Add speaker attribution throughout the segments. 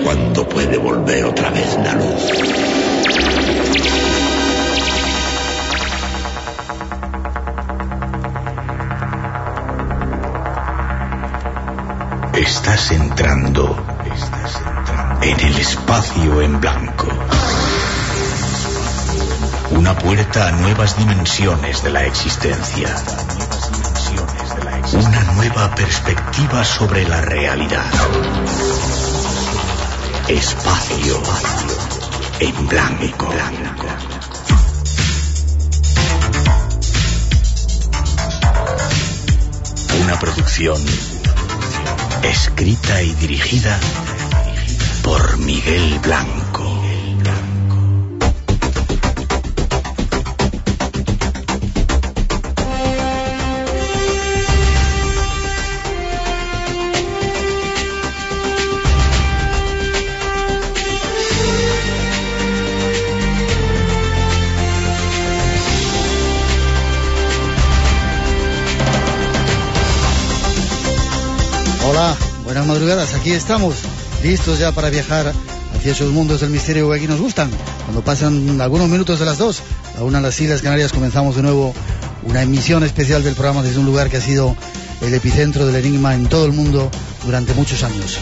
Speaker 1: cuándo puede volver otra vez la luz. Estás entrando en el espacio en blanco. Una puerta a nuevas dimensiones de la existencia. Una nueva perspectiva sobre la realidad. Espacio en blanco. Una producción escrita y dirigida por Miguel Blanco.
Speaker 2: Hola, buenas madrugadas, aquí estamos, listos ya para viajar hacia esos mundos del misterio que aquí nos gustan. Cuando pasan algunos minutos de las 2, a una de las Islas Canarias, comenzamos de nuevo una emisión especial del programa desde un lugar que ha sido el epicentro del enigma en todo el mundo durante muchos años.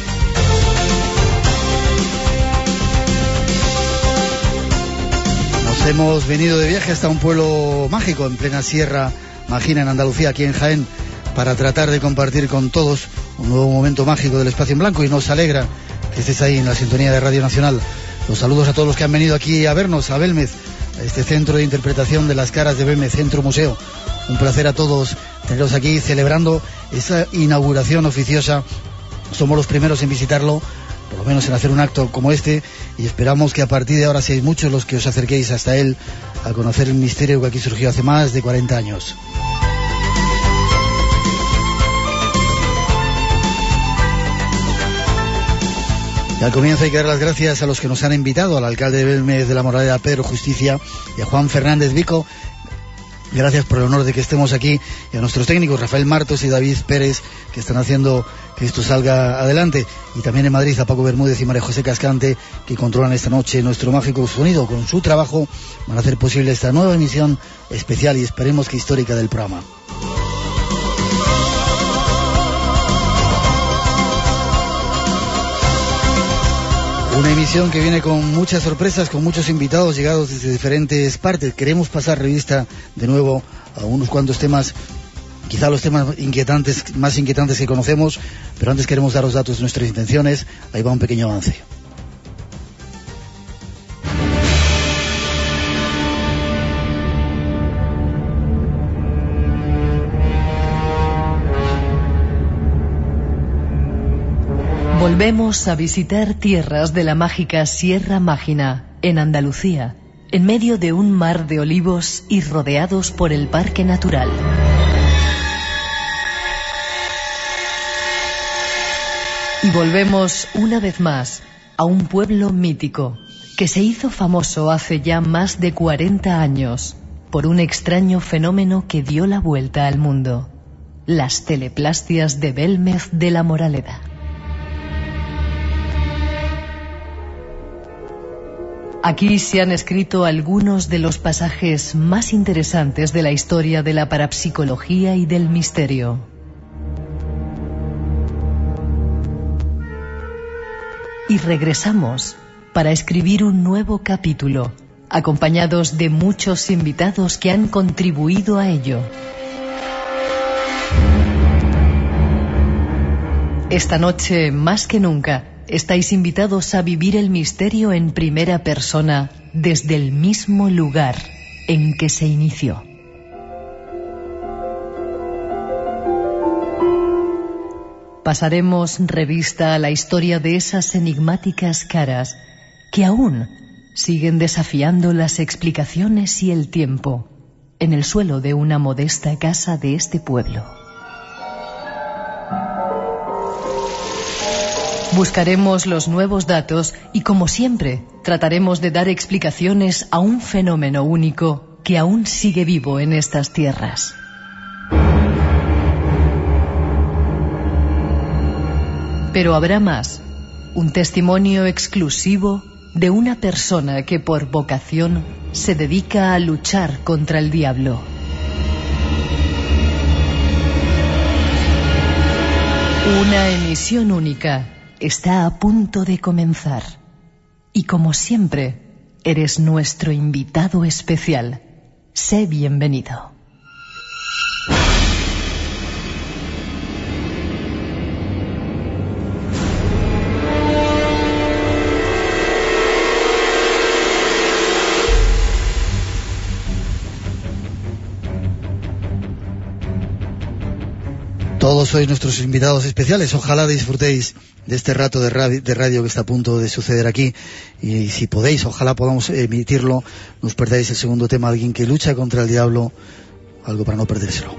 Speaker 2: Nos hemos venido de viaje hasta un pueblo mágico en plena Sierra Magina, en Andalucía, aquí en Jaén, para tratar de compartir con todos un nuevo momento mágico del espacio en blanco, y nos alegra que estés ahí en la sintonía de Radio Nacional. Los saludos a todos los que han venido aquí a vernos, a Belmez, a este centro de interpretación de las caras de Belmez, Centro Museo. Un placer a todos teneros aquí celebrando esa inauguración oficiosa. Somos los primeros en visitarlo, por lo menos en hacer un acto como este, y esperamos que a partir de ahora seáis muchos los que os acerquéis hasta él a conocer el misterio que aquí surgió hace más de 40 años. Al comienzo hay que dar las gracias a los que nos han invitado, al alcalde de Belmez de la Moraleda, Pedro Justicia, y a Juan Fernández Vico. Gracias por el honor de que estemos aquí, y a nuestros técnicos Rafael Martos y David Pérez, que están haciendo que esto salga adelante, y también en Madrid a Paco Bermúdez y María José Cascante, que controlan esta noche nuestro mágico sonido. Con su trabajo van a hacer posible esta nueva emisión especial y esperemos que histórica del programa. Una emisión que viene con muchas sorpresas, con muchos invitados llegados desde diferentes partes. Queremos pasar revista de nuevo a unos cuantos temas, quizá los temas más inquietantes que conocemos, pero antes queremos dar los datos de nuestras intenciones. Ahí va un pequeño avance.
Speaker 3: Volvemos a visitar tierras de la mágica Sierra Mágina, en Andalucía, en medio de un mar de olivos y rodeados por el Parque Natural. Y volvemos una vez más a un pueblo mítico que se hizo famoso hace ya más de 40 años por un extraño fenómeno que dio la vuelta al mundo: las teleplastias de Belmez de la Moraleda. Aquí se han escrito algunos de los pasajes más interesantes de la historia de la parapsicología y del misterio. Y regresamos para escribir un nuevo capítulo, acompañados de muchos invitados que han contribuido a ello. Esta noche, más que nunca, estáis invitados a vivir el misterio en primera persona desde el mismo lugar en que se inició. Pasaremos revista a la historia de esas enigmáticas caras que aún siguen desafiando las explicaciones y el tiempo en el suelo de una modesta casa de este pueblo. Buscaremos los nuevos datos y, como siempre, trataremos de dar explicaciones a un fenómeno único que aún sigue vivo en estas tierras. Pero habrá más. Un testimonio exclusivo de una persona que por vocación se dedica a luchar contra el diablo. Una emisión única está a punto de comenzar. Y como siempre, eres nuestro invitado especial. Sé bienvenido.
Speaker 2: Todos sois nuestros invitados especiales. Ojalá disfrutéis de este rato de radio que está a punto de suceder aquí. Y si podéis, ojalá podamos emitirlo. Nos perdáis el segundo tema, alguien que lucha contra el diablo. Algo para no perdérselo.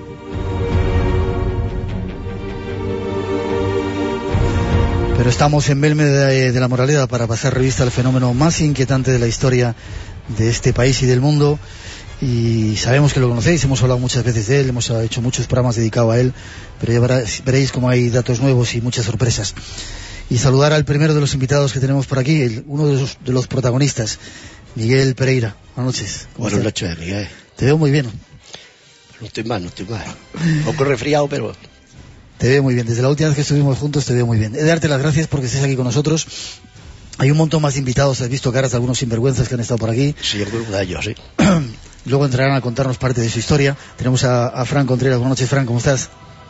Speaker 2: Pero estamos en Belmez de la Moraleda para pasar revista al fenómeno más inquietante de la historia de este país y del mundo. Y sabemos que lo conocéis, hemos hablado muchas veces de él, hemos hecho muchos programas dedicados a él, pero ya veréis cómo hay datos nuevos y muchas sorpresas. Y saludar al primero de los invitados que tenemos por aquí, uno de los protagonistas, Miguel Pereira. Buenas noches.
Speaker 4: Buenas noches, Miguel.
Speaker 2: Te veo muy bien.
Speaker 4: No estoy mal. Un poco resfriado, pero...
Speaker 2: Te veo muy bien. Desde la última vez que estuvimos juntos te veo muy bien. He de darte las gracias porque estés aquí con nosotros. Hay un montón más de invitados, has visto caras de algunos sinvergüenzas que han estado por aquí.
Speaker 4: Sí, algunos de ellos, sí.
Speaker 2: Luego entrarán a contarnos parte de su historia. Tenemos a Fran Contreras. Buenas noches, Fran, ¿cómo estás?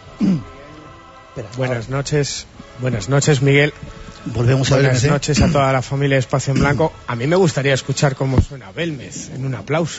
Speaker 5: Buenas noches, Miguel.
Speaker 2: Volvemos a
Speaker 5: Buenas
Speaker 2: Belmez,
Speaker 5: noches a toda la familia de Espacio en Blanco. A mí me gustaría escuchar cómo suena Belmez en un aplauso.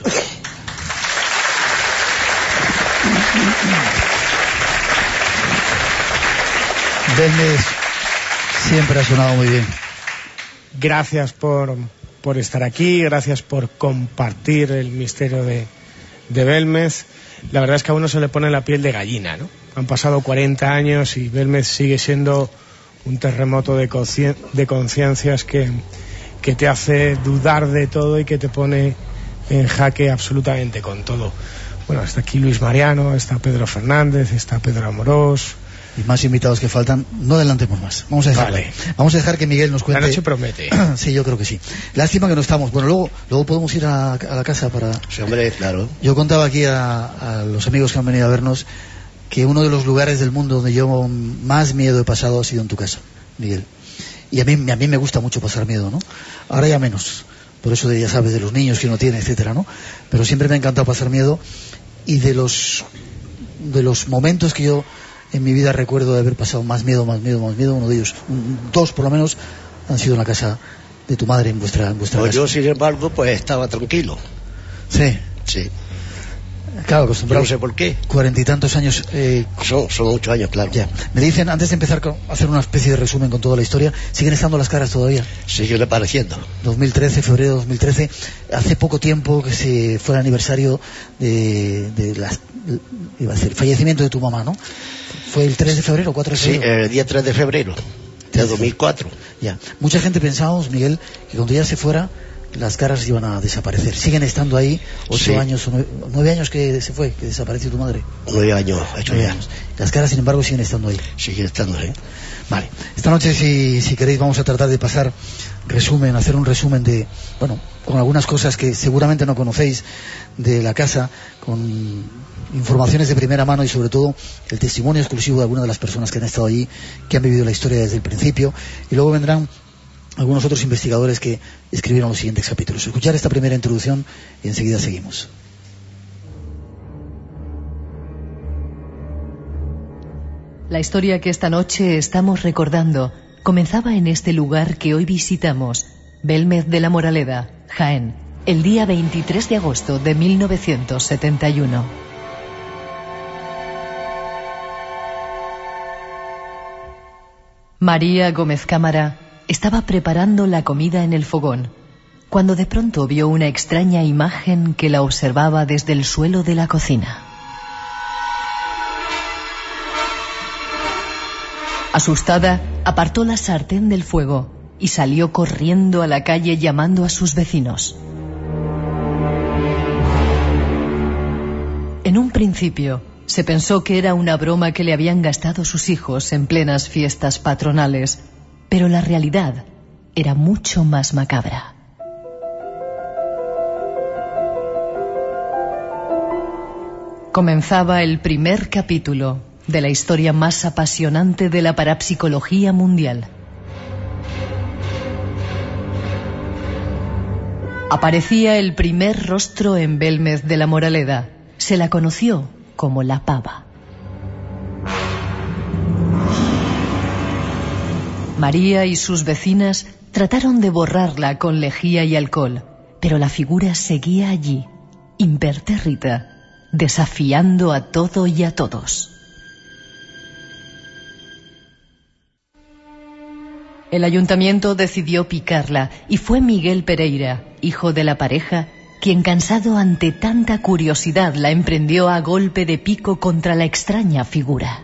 Speaker 2: Belmez siempre ha sonado muy bien.
Speaker 5: Gracias por estar aquí, gracias por compartir el misterio de Belmez. La verdad es que a uno se le pone la piel de gallina, ¿no? Han pasado 40 años y Belmez sigue siendo un terremoto de conciencias que te hace dudar de todo y que te pone en jaque absolutamente con todo. Bueno, está aquí Luis Mariano, está Pedro Fernández, está Pedro Amorós.
Speaker 2: Y más invitados que faltan, no adelantemos más. Vamos a dejarlo.
Speaker 5: Vale.
Speaker 2: Vamos a dejar que Miguel nos cuente.
Speaker 5: La noche promete.
Speaker 2: Sí, yo creo que sí. Lástima que no estamos. Bueno, luego podemos ir a la casa para...
Speaker 4: Sí, hombre, claro.
Speaker 2: Yo contaba aquí a los amigos que han venido a vernos que uno de los lugares del mundo donde yo más miedo he pasado ha sido en tu casa, Miguel. Y a mí me gusta mucho pasar miedo, ¿no? Ahora ya menos. Por eso ya sabes, de los niños que uno tiene, etcétera, ¿no? Pero siempre me ha encantado pasar miedo. Y de los momentos que yo en mi vida recuerdo de haber pasado más miedo, uno de ellos, dos por lo menos, han sido en la casa de tu madre, en vuestra casa.
Speaker 4: Yo, sin embargo, pues estaba tranquilo.
Speaker 2: Sí.
Speaker 4: Sí.
Speaker 2: Claro, acostumbrado.
Speaker 4: No sé por qué. 40
Speaker 2: y tantos años.
Speaker 4: Son muchos años, claro.
Speaker 2: Ya. Me dicen, antes de empezar a hacer una especie de resumen con toda la historia, ¿siguen estando las caras todavía?
Speaker 4: Siguen apareciendo.
Speaker 2: 2013, febrero de 2013, hace poco tiempo que se fue el aniversario el fallecimiento de tu mamá, ¿no? ¿Fue el 3 de febrero o 4 de febrero?
Speaker 4: Sí, el día 3 de febrero de 2004.
Speaker 2: Ya. Mucha gente pensábamos, Miguel, que cuando ya se fuera, las caras iban a desaparecer. ¿Siguen estando ahí 8 años, 9 años que se fue, que desapareció tu madre?
Speaker 4: 9 años, 8 años.
Speaker 2: Las caras, sin embargo, siguen estando ahí.
Speaker 4: Siguen estando ahí.
Speaker 2: Vale. Esta noche, si queréis, vamos a tratar de hacer un resumen de, bueno, con algunas cosas que seguramente no conocéis de la casa, con informaciones de primera mano y sobre todo el testimonio exclusivo de algunas de las personas que han estado allí, que han vivido la historia desde el principio, y luego vendrán algunos otros investigadores que escribieron los siguientes capítulos. Escuchar esta primera introducción y enseguida seguimos.
Speaker 3: La historia que esta noche estamos recordando comenzaba en este lugar que hoy visitamos, Belmez de la Moraleda, Jaén, el día 23 de agosto de 1971. María Gómez Cámara estaba preparando la comida en el fogón, cuando de pronto vio una extraña imagen que la observaba desde el suelo de la cocina. Asustada, apartó la sartén del fuego y salió corriendo a la calle llamando a sus vecinos. En un principio, se pensó que era una broma que le habían gastado sus hijos en plenas fiestas patronales, Pero la realidad era mucho más macabra. Comenzaba el primer capítulo de la historia más apasionante de la parapsicología mundial. Aparecía el primer rostro en Belmez de la Moraleda. Se la conoció como la Pava. María y sus vecinas trataron de borrarla con lejía y alcohol, pero la figura seguía allí, impertérrita, desafiando a todo y a todos. El ayuntamiento decidió picarla y fue Miguel Pereira, hijo de la pareja, quien, cansado ante tanta curiosidad, la emprendió a golpe de pico contra la extraña figura.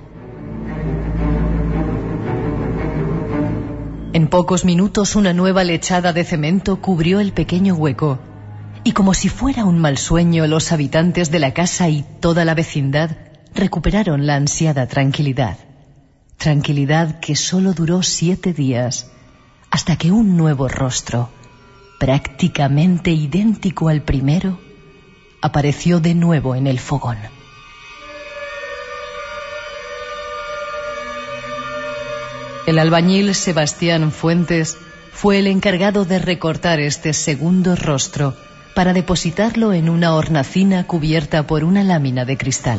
Speaker 3: En pocos minutos una nueva lechada de cemento cubrió el pequeño hueco, y como si fuera un mal sueño, los habitantes de la casa y toda la vecindad recuperaron la ansiada tranquilidad. Tranquilidad que solo duró 7 días, hasta que un nuevo rostro, prácticamente idéntico al primero, apareció de nuevo en el fogón. El albañil Sebastián Fuentes fue el encargado de recortar este segundo rostro para depositarlo en una hornacina cubierta por una lámina de cristal.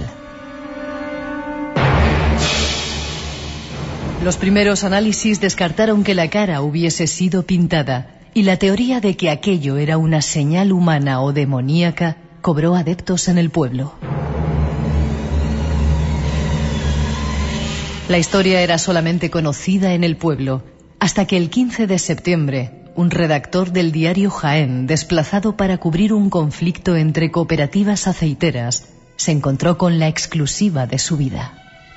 Speaker 3: Los primeros análisis descartaron que la cara hubiese sido pintada, y la teoría de que aquello era una señal humana o demoníaca cobró adeptos en el pueblo. La historia era solamente conocida en el pueblo, hasta que el 15 de septiembre, un redactor del diario Jaén, desplazado para cubrir un conflicto entre cooperativas aceiteras, se encontró con la exclusiva de su vida.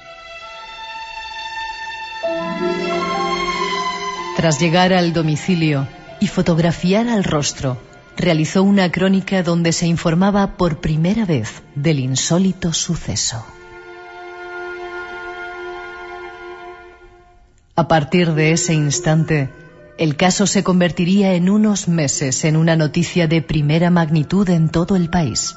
Speaker 3: Tras llegar al domicilio y fotografiar al rostro, realizó una crónica donde se informaba por primera vez del insólito suceso. A partir de ese instante, el caso se convertiría en unos meses en una noticia de primera magnitud en todo el país.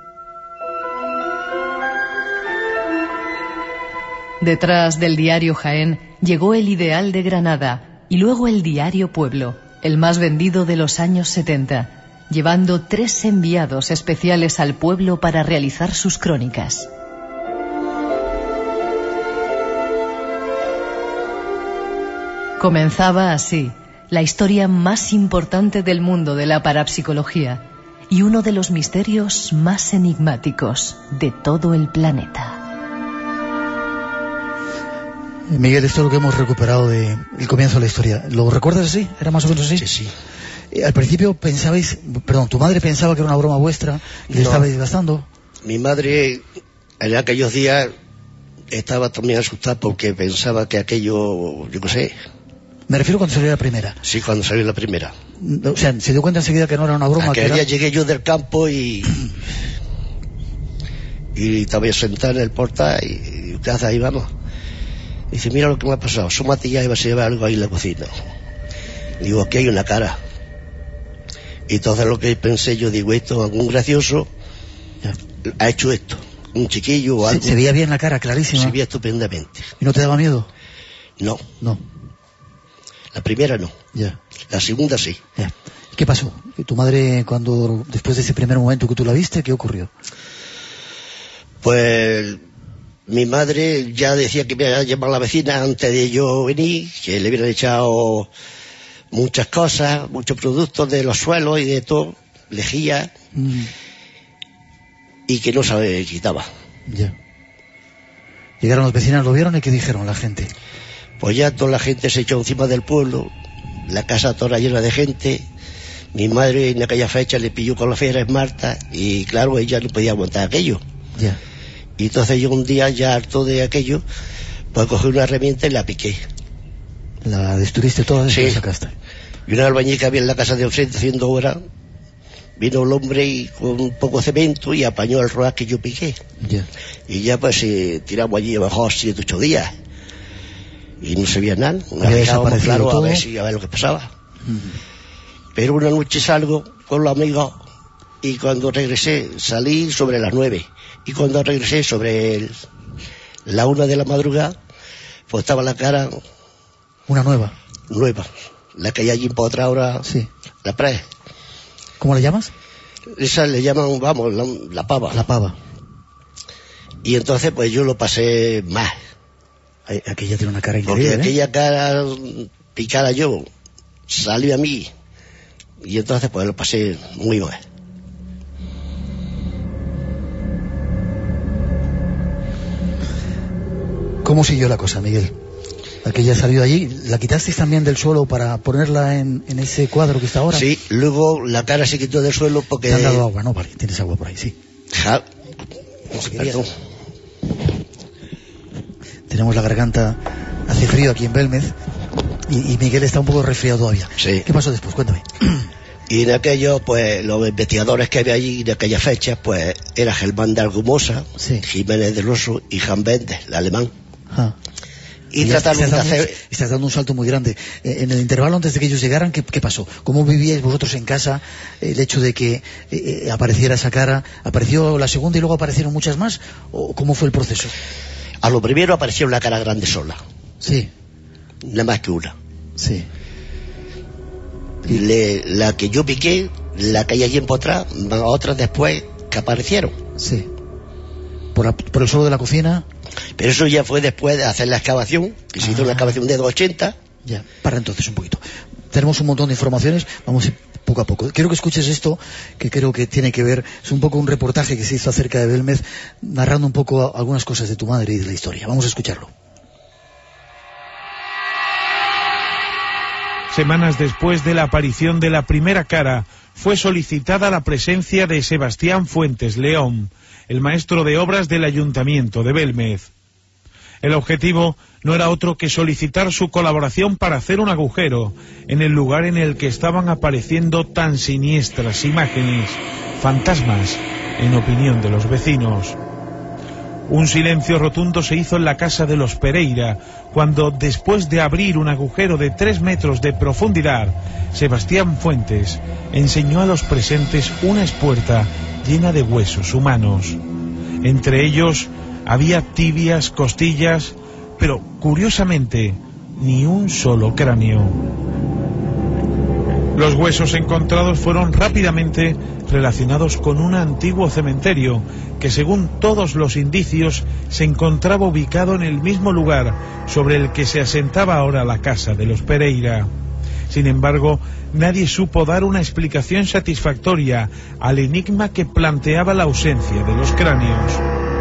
Speaker 3: Detrás del diario Jaén llegó el Ideal de Granada y luego el diario Pueblo, el más vendido de los años 70, llevando 3 enviados especiales al pueblo para realizar sus crónicas. Comenzaba así la historia más importante del mundo de la parapsicología y uno de los misterios más enigmáticos de todo el planeta.
Speaker 2: Miguel, esto es lo que hemos recuperado del comienzo de la historia. ¿Lo recuerdas así? ¿Era más o menos así?
Speaker 4: Sí.
Speaker 2: Al principio tu madre pensaba que era una broma vuestra y le estabais gastando.
Speaker 4: Mi madre en aquellos días estaba también asustada porque pensaba que aquello, yo qué sé.
Speaker 2: Me refiero cuando salió la primera.
Speaker 4: Sí, cuando salió la primera.
Speaker 2: O sea, se dio cuenta enseguida que no era una broma.
Speaker 4: Aquel día llegué yo del campo y estaba sentada en el portal y ¿qué haces ahí? Vamos. Dice, mira lo que me ha pasado. Su Matías iba a llevar algo ahí en la cocina. Digo, aquí hay una cara. Y entonces lo que pensé yo, digo, esto, algún gracioso ha hecho esto. Un chiquillo o algo.
Speaker 2: Se veía bien la cara, clarísima.
Speaker 4: Se veía estupendamente.
Speaker 2: ¿Y no te daba miedo?
Speaker 4: No. La primera no.
Speaker 2: Ya.
Speaker 4: La segunda sí.
Speaker 2: Ya. ¿Qué pasó? ¿Tu madre, después de ese primer momento que tú la viste, qué ocurrió?
Speaker 4: Pues mi madre ya decía que me iba a llamar a la vecina antes de yo venir, que le hubieran echado muchas cosas, muchos productos de los suelos y de todo, lejía, y que no se quitaba.
Speaker 2: Ya. Llegaron los vecinos, lo vieron y ¿qué dijeron la gente?
Speaker 4: Pues ya toda la gente se echó encima del pueblo, la casa toda llena de gente. Mi madre en aquella fecha le pilló con la fiebre Marta y claro, ella no podía aguantar aquello.
Speaker 2: Ya.
Speaker 4: Y entonces yo un día, ya harto de aquello, pues cogí una herramienta y la piqué.
Speaker 2: ¿La destruiste toda?
Speaker 4: Sí.
Speaker 2: La sacaste.
Speaker 4: Y un albañil que había en la casa de enfrente haciendo obra, vino el hombre y con un poco de cemento y apañó el rodaje que yo piqué.
Speaker 2: Ya.
Speaker 4: Y ya pues tiramos allí abajo 7 u 8 días. y no se veía nada.
Speaker 2: Había desaparecido
Speaker 4: claro,
Speaker 2: todo.
Speaker 4: a ver lo que pasaba. Pero una noche salgo con los amigos y cuando regresé salí sobre las 9 y cuando regresé sobre la 1 de la madrugada pues estaba la cara
Speaker 2: una nueva,
Speaker 4: la que hay allí por otra ahora,
Speaker 2: sí.
Speaker 4: La pre.
Speaker 2: ¿Cómo le llamas?
Speaker 4: Esa le llaman, vamos, la pava.
Speaker 2: La pava.
Speaker 4: Y entonces pues yo lo pasé mal.
Speaker 2: Aquella tiene una cara increíble.
Speaker 4: Porque aquella cara picara yo, salió a mí. Y entonces pues lo pasé muy mal.
Speaker 2: ¿Cómo siguió la cosa, Miguel? Aquella salió allí, ¿la quitasteis también del suelo para ponerla en ese cuadro que está ahora?
Speaker 4: Sí, luego la cara se quitó del suelo porque...
Speaker 2: Te han dado agua, ¿no? Vale, tienes agua por ahí, sí.
Speaker 4: Ja. Perdón.
Speaker 2: Tenemos la garganta, hace frío aquí en Belmez y Miguel está un poco resfriado todavía.
Speaker 4: Sí.
Speaker 2: ¿Qué pasó después? Cuéntame.
Speaker 4: Y en aquello, pues, los investigadores que había allí de aquellas fechas, pues, era Germán de Argumosa,
Speaker 2: sí.
Speaker 4: Jiménez del Oso y Jan Bender, el alemán.
Speaker 2: Ah.
Speaker 4: Y trataron de hacer...
Speaker 2: Estás dando un salto muy grande. En el intervalo antes de que ellos llegaran, ¿qué pasó? ¿Cómo vivíais vosotros en casa el hecho de que apareciera esa cara? ¿Apareció la segunda y luego aparecieron muchas más? ¿O cómo fue el proceso?
Speaker 4: A lo primero apareció una cara grande sola.
Speaker 2: Sí.
Speaker 4: Nada más que una.
Speaker 2: Sí.
Speaker 4: La que yo piqué, la que hay allí en Potrá, otras después que aparecieron.
Speaker 2: Sí. Por el suelo de la cocina.
Speaker 4: Pero eso ya fue después de hacer la excavación, que se hizo una excavación de 280.
Speaker 2: Ya, para entonces un poquito. Tenemos un montón de informaciones, vamos a ir poco a poco. Quiero que escuches esto, que creo que tiene que ver, es un poco un reportaje que se hizo acerca de Belmez, narrando un poco algunas cosas de tu madre y de la historia. Vamos a escucharlo.
Speaker 6: Semanas después de la aparición de la primera cara, fue solicitada la presencia de Sebastián Fuentes León, el maestro de obras del Ayuntamiento de Belmez. El objetivo no era otro que solicitar su colaboración para hacer un agujero en el lugar en el que estaban apareciendo tan siniestras imágenes, fantasmas, en opinión de los vecinos. Un silencio rotundo se hizo en la casa de los Pereira, cuando, después de abrir un agujero de 3 metros de profundidad, Sebastián Fuentes enseñó a los presentes una espuerta llena de huesos humanos. Entre ellos había tibias, costillas, pero, curiosamente, ni un solo cráneo. Los huesos encontrados fueron rápidamente relacionados con un antiguo cementerio que, según todos los indicios, se encontraba ubicado en el mismo lugar sobre el que se asentaba ahora la casa de los Pereira. Sin embargo, nadie supo dar una explicación satisfactoria al enigma que planteaba la ausencia de los cráneos.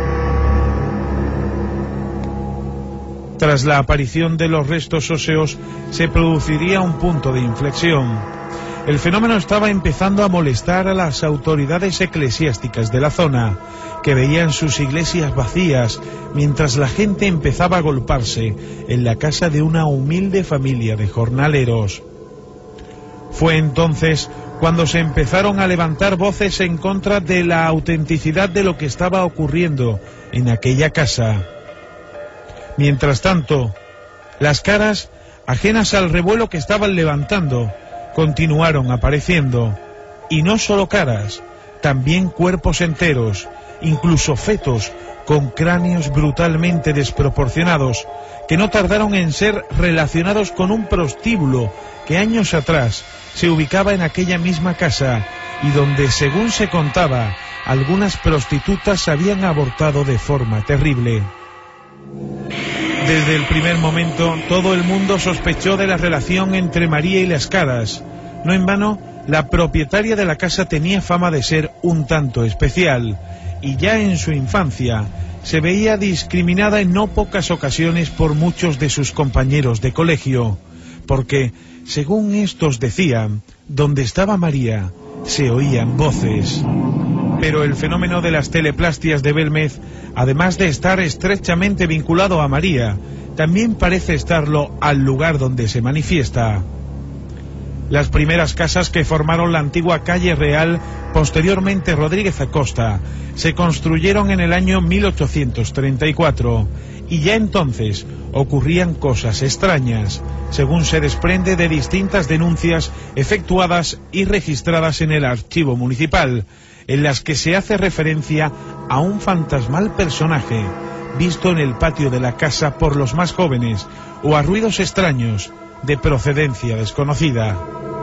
Speaker 6: Tras la aparición de los restos óseos, se produciría un punto de inflexión. El fenómeno estaba empezando a molestar a las autoridades eclesiásticas de la zona, que veían sus iglesias vacías mientras la gente empezaba a agolparse en la casa de una humilde familia de jornaleros. Fue entonces cuando se empezaron a levantar voces en contra de la autenticidad de lo que estaba ocurriendo en aquella casa. Mientras tanto, las caras, ajenas al revuelo que estaban levantando, continuaron apareciendo, y no solo caras, también cuerpos enteros, incluso fetos con cráneos brutalmente desproporcionados, que no tardaron en ser relacionados con un prostíbulo que años atrás se ubicaba en aquella misma casa y donde, según se contaba, algunas prostitutas habían abortado de forma terrible. Desde el primer momento, todo el mundo sospechó de la relación entre María y las caras. No en vano, la propietaria de la casa tenía fama de ser un tanto especial, y ya en su infancia se veía discriminada en no pocas ocasiones por muchos de sus compañeros de colegio, porque, según estos decían, donde estaba María, se oían voces. Pero el fenómeno de las teleplastias de Belmez, además de estar estrechamente vinculado a María, también parece estarlo al lugar donde se manifiesta. Las primeras casas que formaron la antigua calle Real, posteriormente Rodríguez Acosta, se construyeron en el año 1834 y ya entonces ocurrían cosas extrañas, según se desprende de distintas denuncias efectuadas y registradas en el archivo municipal, en las que se hace referencia a un fantasmal personaje visto en el patio de la casa por los más jóvenes o a ruidos extraños de procedencia desconocida.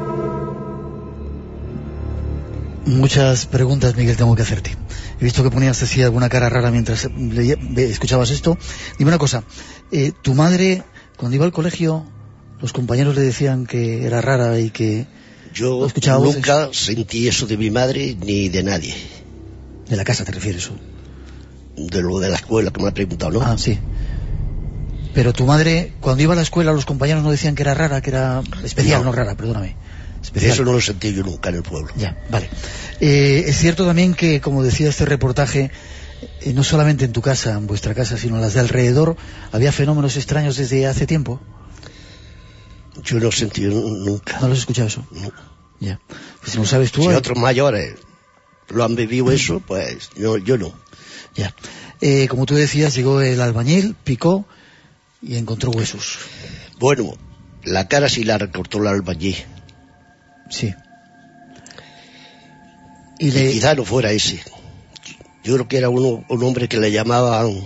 Speaker 2: Muchas preguntas, Miguel, tengo que hacerte. He visto que ponías así alguna cara rara mientras escuchabas esto. Dime una cosa, tu madre, cuando iba al colegio, los compañeros le decían que era rara y que...
Speaker 4: Yo nunca sentí eso de mi madre ni de nadie.
Speaker 2: ¿De la casa te refieres?
Speaker 4: De lo de la escuela, que me ha preguntado, ¿no?
Speaker 2: Ah, sí. Pero tu madre, cuando iba a la escuela, los compañeros no decían que era rara, que era especial, no rara, perdóname. Especial.
Speaker 4: Eso no lo sentí yo nunca en el pueblo.
Speaker 2: Ya, vale. Es cierto también que, como decía este reportaje, no solamente en tu casa, en vuestra casa, sino en las de alrededor, había fenómenos extraños desde hace tiempo.
Speaker 4: Yo no sentí nunca.
Speaker 2: ¿No lo has escuchado eso?
Speaker 4: No.
Speaker 2: Ya. Pues si no sabes tú...
Speaker 4: Si otros mayores lo han vivido eso, pues yo no.
Speaker 2: Ya. Como tú decías, llegó el albañil, picó y encontró huesos.
Speaker 4: Bueno, la cara sí la recortó el albañil.
Speaker 2: Sí.
Speaker 4: Y quizá no fuera ese. Yo creo que era un hombre que le llamaban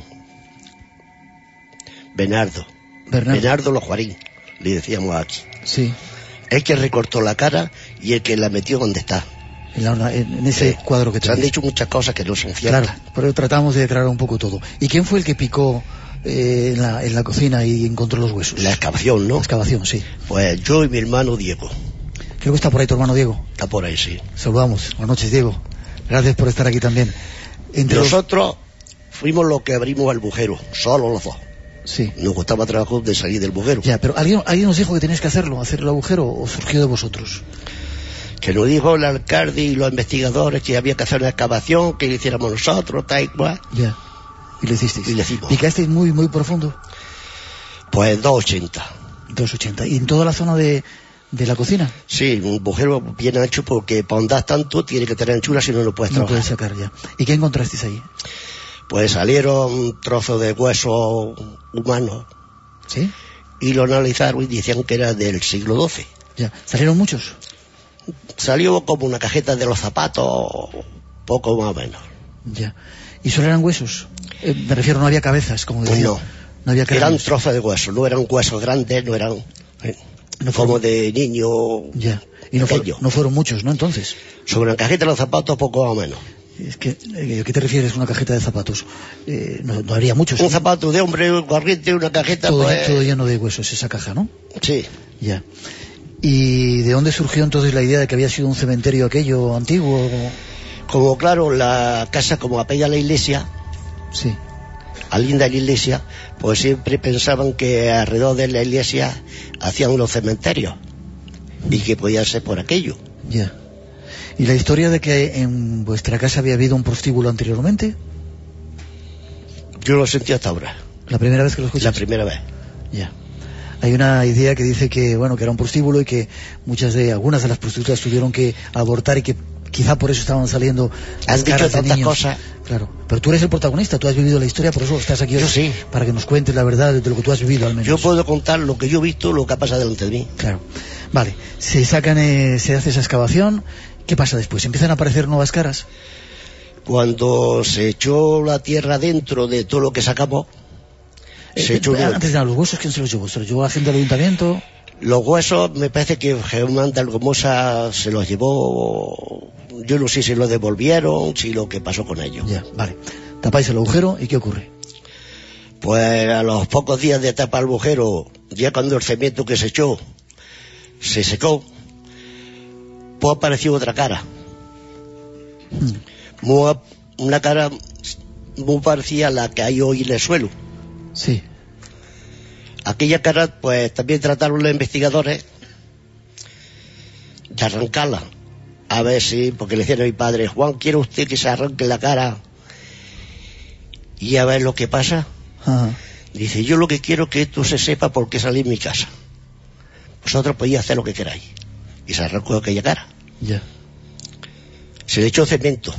Speaker 4: Bernardo Lojuarín, le decíamos aquí.
Speaker 2: Sí.
Speaker 4: El que recortó la cara y el que la metió donde está.
Speaker 2: En ese cuadro que te
Speaker 4: se han dicho muchas cosas que no son ciertas.
Speaker 2: Claro, pero tratamos de aclarar un poco todo. ¿Y quién fue el que picó en la cocina y encontró los huesos?
Speaker 4: La excavación, ¿no?
Speaker 2: La excavación, sí.
Speaker 4: Pues yo y mi hermano Diego.
Speaker 2: Creo que está por ahí tu hermano Diego.
Speaker 4: Está por ahí, sí.
Speaker 2: Saludamos. Buenas noches, Diego. Gracias por estar aquí también.
Speaker 4: Nosotros fuimos los que abrimos el bujero, solo los dos.
Speaker 2: Sí.
Speaker 4: Nos gustaba trabajar de salir del bujero.
Speaker 2: Ya, pero ¿alguien nos dijo que tenéis que hacerlo, hacer el agujero, o surgió de vosotros?
Speaker 4: Que nos dijo el alcalde y los investigadores que había que hacer una excavación, que lo hiciéramos nosotros, tal y cual.
Speaker 2: Ya. Y lo hicisteis.
Speaker 4: Y lo hicimos.
Speaker 2: ¿Picasteis muy, muy profundo?
Speaker 4: Pues 2,80.
Speaker 2: 2,80. ¿Y en toda la zona de la cocina?
Speaker 4: Sí, un bujero bien ancho, porque para andar tanto tiene que tener anchura, si no lo puedes trabajar.
Speaker 2: No puedes sacar ya. ¿Y qué encontrasteis ahí?
Speaker 4: Pues salieron trozos de hueso humano.
Speaker 2: ¿Sí?
Speaker 4: Y lo analizaron y decían que era del siglo XII.
Speaker 2: Ya. ¿Salieron muchos?
Speaker 4: Salió como una cajeta de los zapatos, poco más o menos.
Speaker 2: Ya. ¿Y solo eran huesos? Me refiero, no había cabezas, como decía. No había cabezas.
Speaker 4: Eran trozos de hueso, no eran huesos grandes, no eran como de niño.
Speaker 2: Ya. Y no fueron muchos, ¿no? Entonces.
Speaker 4: Sobre una cajeta de los zapatos, poco más o menos.
Speaker 2: Es que, ¿a qué te refieres una cajeta de zapatos? No habría muchos.
Speaker 4: Un zapato de hombre, un corriente, una cajeta...
Speaker 2: Todo lleno de huesos, esa caja, ¿no?
Speaker 4: Sí.
Speaker 2: Ya. ¿Y de dónde surgió entonces la idea de que había sido un cementerio aquello antiguo?
Speaker 4: Como claro, la casa, como apella a la iglesia...
Speaker 2: Sí.
Speaker 4: Al linda de la iglesia, pues siempre pensaban que alrededor de la iglesia hacían los cementerios. Y que podía ser por aquello.
Speaker 2: Ya. ¿Y la historia de que en vuestra casa había habido un prostíbulo anteriormente?
Speaker 4: Yo lo sentí hasta ahora.
Speaker 2: ¿La primera vez que lo escuchas?
Speaker 4: La primera vez.
Speaker 2: Ya. Hay una idea que dice que, bueno, que era un prostíbulo y que algunas de las prostitutas tuvieron que abortar y que quizá por eso estaban saliendo...
Speaker 4: Has dicho tantas cosas.
Speaker 2: Claro. Pero tú eres el protagonista, tú has vivido la historia, por eso estás aquí hoy.
Speaker 4: Yo sí.
Speaker 2: Para que nos cuentes la verdad de lo que tú has vivido, al menos.
Speaker 4: Yo puedo contar lo que yo he visto, lo que ha pasado delante de mí.
Speaker 2: Claro. Vale. Se hace esa excavación. ¿Qué pasa después? ¿Empiezan a aparecer nuevas caras?
Speaker 4: Cuando se echó la tierra dentro de todo lo que sacamos, se echó...
Speaker 2: Antes de nada, ¿los huesos quién se los llevó? ¿Se los llevó la gente del ayuntamiento?
Speaker 4: Los huesos, me parece que Germán de Algomosa se los llevó... Yo no sé si lo devolvieron, si lo que pasó con ellos.
Speaker 2: Ya, vale. Tapáis el agujero y ¿qué ocurre?
Speaker 4: Pues a los pocos días de tapar el agujero, ya cuando el cemento que se echó se secó, pues apareció otra cara. Una cara muy parecida a la que hay hoy en el suelo.
Speaker 2: Sí.
Speaker 4: Aquella cara, pues también trataron los investigadores de arrancarla. A ver si, porque le decían a mi padre, Juan, ¿quiere usted que se arranque la cara y a ver lo que pasa?
Speaker 2: Ajá.
Speaker 4: Dice, yo lo que quiero es que esto se sepa por qué salí en mi casa. Vosotros podéis hacer lo que queráis. y se arrancó aquella cara.
Speaker 2: Ya.
Speaker 4: Se le echó cemento.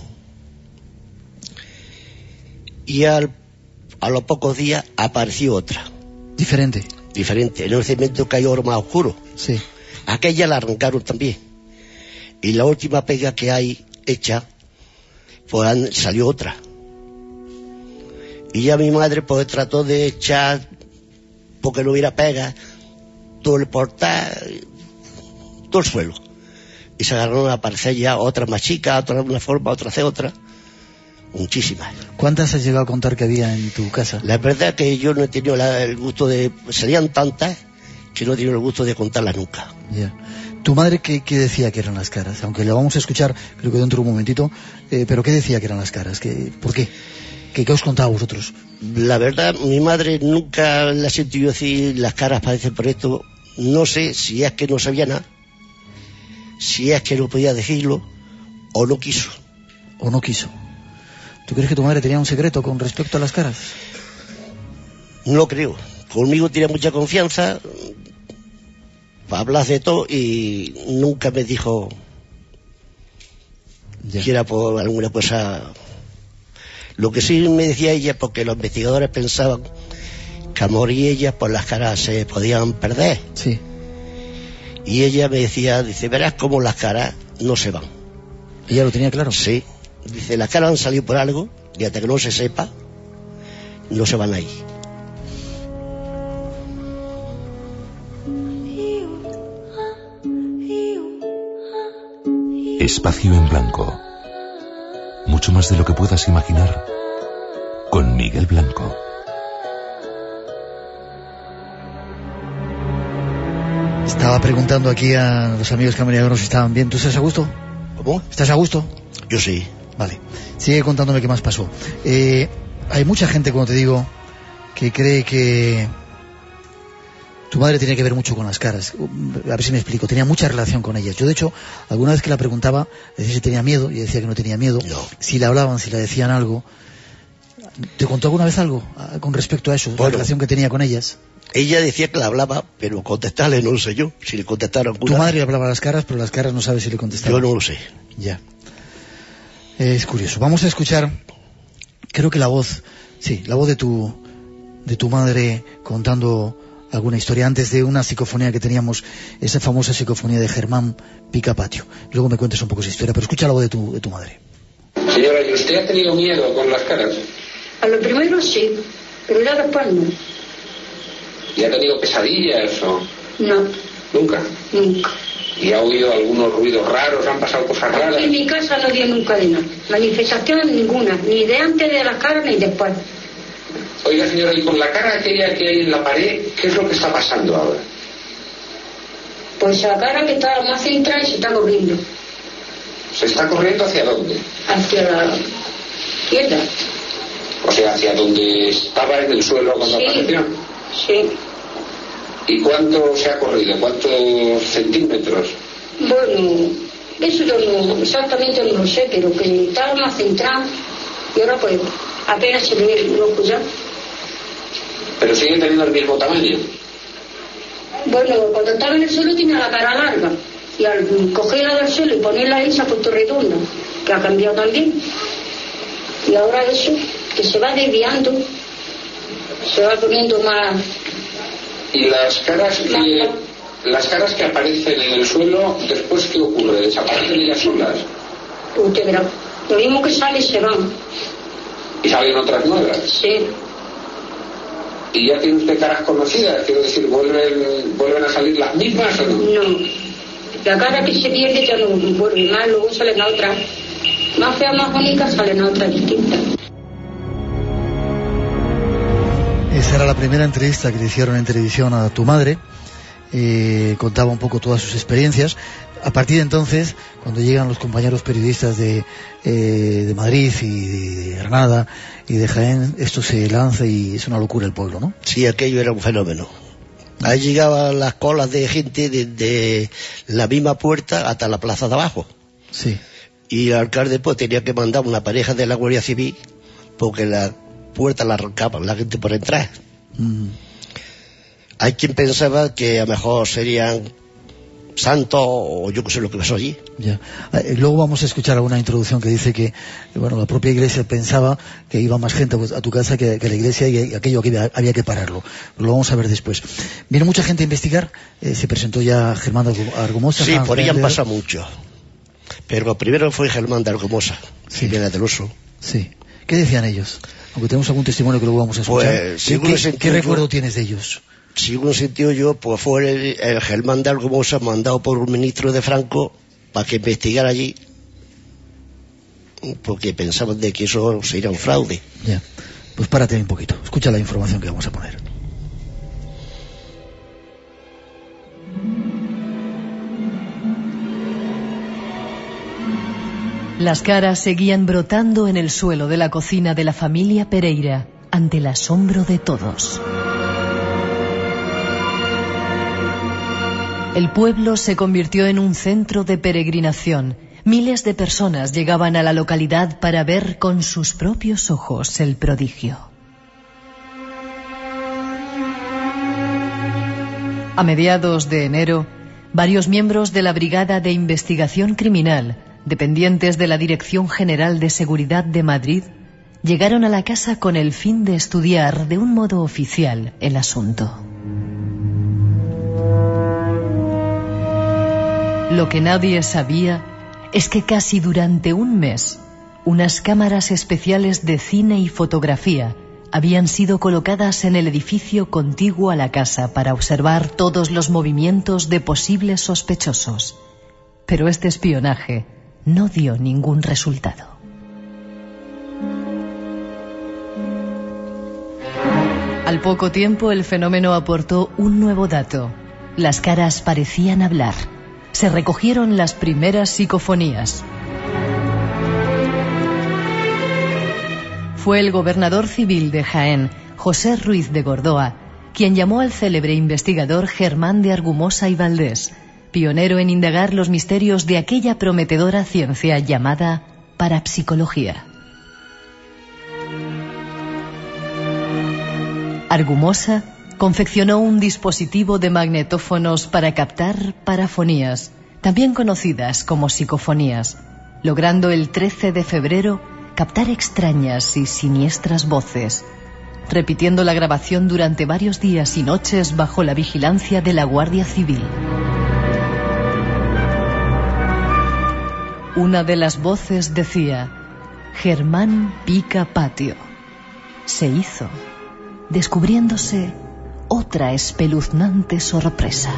Speaker 4: Y a los pocos días apareció otra.
Speaker 2: Diferente.
Speaker 4: En el cemento cayó oro más oscuro.
Speaker 2: Sí.
Speaker 4: Aquella la arrancaron también. Y la última pega que hay hecha, pues salió otra. Y ya mi madre pues trató de echar, porque no hubiera pega, todo el portal, todo el suelo. Y se agarraron a aparecer ya otras más chicas, otras de una forma, otras de otra. Muchísimas.
Speaker 2: ¿Cuántas has llegado a contar que había en tu casa?
Speaker 4: La verdad que yo no he tenido el gusto de... Serían tantas que no he tenido el gusto de contarlas nunca.
Speaker 2: Ya. ¿Tu madre qué decía que eran las caras? Aunque la vamos a escuchar, creo que dentro de un momentito, pero ¿qué decía que eran las caras? ¿Por qué? ¿Qué os contaba a vosotros?
Speaker 4: La verdad, mi madre nunca la he sentido decir las caras parecen por esto. No sé si es que no sabía nada, si es que no podía decirlo, o no quiso.
Speaker 2: ¿O no quiso? ¿Tú crees que tu madre tenía un secreto con respecto a las caras?
Speaker 4: No creo. Conmigo tenía mucha confianza, hablas de todo y nunca me dijo que era por alguna cosa. Lo que sí me decía ella, porque los investigadores pensaban que a morir ella, pues las caras se podían perder.
Speaker 2: Sí.
Speaker 4: Y ella me decía, dice, verás cómo las caras no se van.
Speaker 2: ¿Ella lo tenía claro?
Speaker 4: Sí. Dice, las caras han salido por algo, y hasta que no se sepa, no se van ahí.
Speaker 7: Espacio en blanco. Mucho más de lo que puedas imaginar. Con Miguel Blanco.
Speaker 2: Estaba preguntando aquí a los amigos camerianos si estaban bien. ¿Tú estás a gusto?
Speaker 4: ¿Cómo?
Speaker 2: ¿Estás a gusto?
Speaker 4: Yo sí.
Speaker 2: Vale. Sigue contándome qué más pasó. Hay mucha gente, como te digo, que cree que tu madre tenía que ver mucho con las caras. A ver si me explico. Tenía mucha relación con ellas. Yo, de hecho, alguna vez que la preguntaba, decía si tenía miedo, y decía que no tenía miedo.
Speaker 4: No.
Speaker 2: Si le hablaban, si le decían algo. ¿Te contó alguna vez algo con respecto a eso?
Speaker 4: Bueno,
Speaker 2: la relación que tenía con ellas.
Speaker 4: Ella decía que la hablaba, pero contestarle no lo sé yo. Si le contestaron...
Speaker 2: Tu madre le hablaba a las caras, pero las caras no sabe si le contestaba.
Speaker 4: Yo no lo sé.
Speaker 2: Ya. Es curioso. Vamos a escuchar, creo que la voz de tu madre contando alguna historia antes de una psicofonía que teníamos, esa famosa psicofonía de Germán Picapatio. Luego me cuentes un poco esa historia, pero escucha la voz de tu madre.
Speaker 8: Señora, ¿y usted ha tenido miedo con las caras?
Speaker 9: A lo primero sí, pero ya después no.
Speaker 8: ¿Y ha tenido pesadillas o...?
Speaker 9: No.
Speaker 8: ¿Nunca?
Speaker 9: Nunca.
Speaker 8: ¿Y ha oído algunos ruidos raros? ¿Han pasado cosas raras?
Speaker 9: En mi casa no dio nunca de nada. Manifestación ninguna, ni de antes de las caras ni después.
Speaker 8: Oiga, señora, y con la cara aquella que hay en la pared, ¿qué es lo que está pasando ahora?
Speaker 9: Pues la cara que está más centrada y se está corriendo.
Speaker 8: ¿Se está corriendo hacia dónde?
Speaker 9: Hacia la izquierda.
Speaker 8: O sea, hacia donde estaba en el suelo cuando apareció.
Speaker 9: Sí.
Speaker 8: ¿Y cuánto se ha corrido? ¿Cuántos centímetros?
Speaker 9: Bueno, eso yo no, exactamente no lo sé, pero que estaba más centrada y ahora pues apenas se ve el ojo ya.
Speaker 8: ¿Pero sigue teniendo el mismo tamaño?
Speaker 9: Bueno, cuando estaba en el suelo tenía la cara larga y al cogerla del suelo y ponerla ahí se ha puesto redonda, que ha cambiado también. Y ahora eso, que se va desviando, se va poniendo más...
Speaker 8: ¿Y las caras que aparecen en el suelo, después qué ocurre? ¿Desaparecen ellas solas?
Speaker 9: Usted verá, lo mismo que sale se van.
Speaker 8: ¿Y salen otras nuevas?
Speaker 9: Sí.
Speaker 8: ¿Y ya tiene usted caras conocidas? Quiero decir, ¿vuelven a salir las mismas o no?
Speaker 9: No. La cara que se pierde ya no vuelve más, luego salen a otras. Más feas, más bonitas, salen a otras distintas.
Speaker 2: Esa era la primera entrevista que le hicieron en televisión a tu madre. Contaba un poco todas sus experiencias. A partir de entonces, cuando llegan los compañeros periodistas de Madrid y de Granada y de Jaén, esto se lanza y es una locura el pueblo, ¿no?
Speaker 4: Sí, aquello era un fenómeno. Ahí llegaban las colas de gente desde la misma puerta hasta la plaza de abajo.
Speaker 2: Sí.
Speaker 4: Y el alcalde pues tenía que mandar una pareja de la Guardia Civil porque la puerta la arrancaban la gente por entrar. Hay quien pensaba que a lo mejor serían santo, o yo que sé lo que pasó allí.
Speaker 2: Ya. Luego vamos a escuchar alguna introducción que dice que, bueno, la propia iglesia pensaba que iba más gente a tu casa que la iglesia, y aquello que había que pararlo. Lo vamos a ver después. Viene mucha gente a investigar. Se presentó ya Germán de Argumosa.
Speaker 4: Sí, por ahí han pasado mucho. Pero primero fue Germán de Argumosa, sí, que viene del Uso.
Speaker 2: Sí. ¿Qué decían ellos? Aunque tenemos algún testimonio que luego vamos a escuchar. Pues, ¿Qué recuerdo tienes de ellos?
Speaker 4: Según sentido yo, pues fue el Germán de Argumosa mandado por un ministro de Franco para que investigara allí, porque pensaban de que eso sería un fraude.
Speaker 2: Ya, pues párate un poquito, escucha la información que vamos a poner.
Speaker 3: Las caras seguían brotando en el suelo de la cocina de la familia Pereira, ante el asombro de todos. El pueblo se convirtió en un centro de peregrinación. Miles de personas llegaban a la localidad para ver con sus propios ojos el prodigio. A mediados de enero, varios miembros de la Brigada de Investigación Criminal, dependientes de la Dirección General de Seguridad de Madrid, llegaron a la casa con el fin de estudiar de un modo oficial el asunto. Lo que nadie sabía es que casi durante un mes, unas cámaras especiales de cine y fotografía habían sido colocadas en el edificio contiguo a la casa para observar todos los movimientos de posibles sospechosos. Pero este espionaje no dio ningún resultado. Al poco tiempo, el fenómeno aportó un nuevo dato. Las caras parecían hablar. Se recogieron las primeras psicofonías. Fue el gobernador civil de Jaén, José Ruiz de Gordoa, quien llamó al célebre investigador Germán de Argumosa y Valdés, pionero en indagar los misterios de aquella prometedora ciencia llamada parapsicología. Argumosa confeccionó un dispositivo de magnetófonos para captar parafonías, también conocidas como psicofonías, logrando el 13 de febrero captar extrañas y siniestras voces, repitiendo la grabación durante varios días y noches bajo la vigilancia de la Guardia Civil. Una de las voces decía: Germán pica patio. Se hizo, descubriéndose otra espeluznante sorpresa.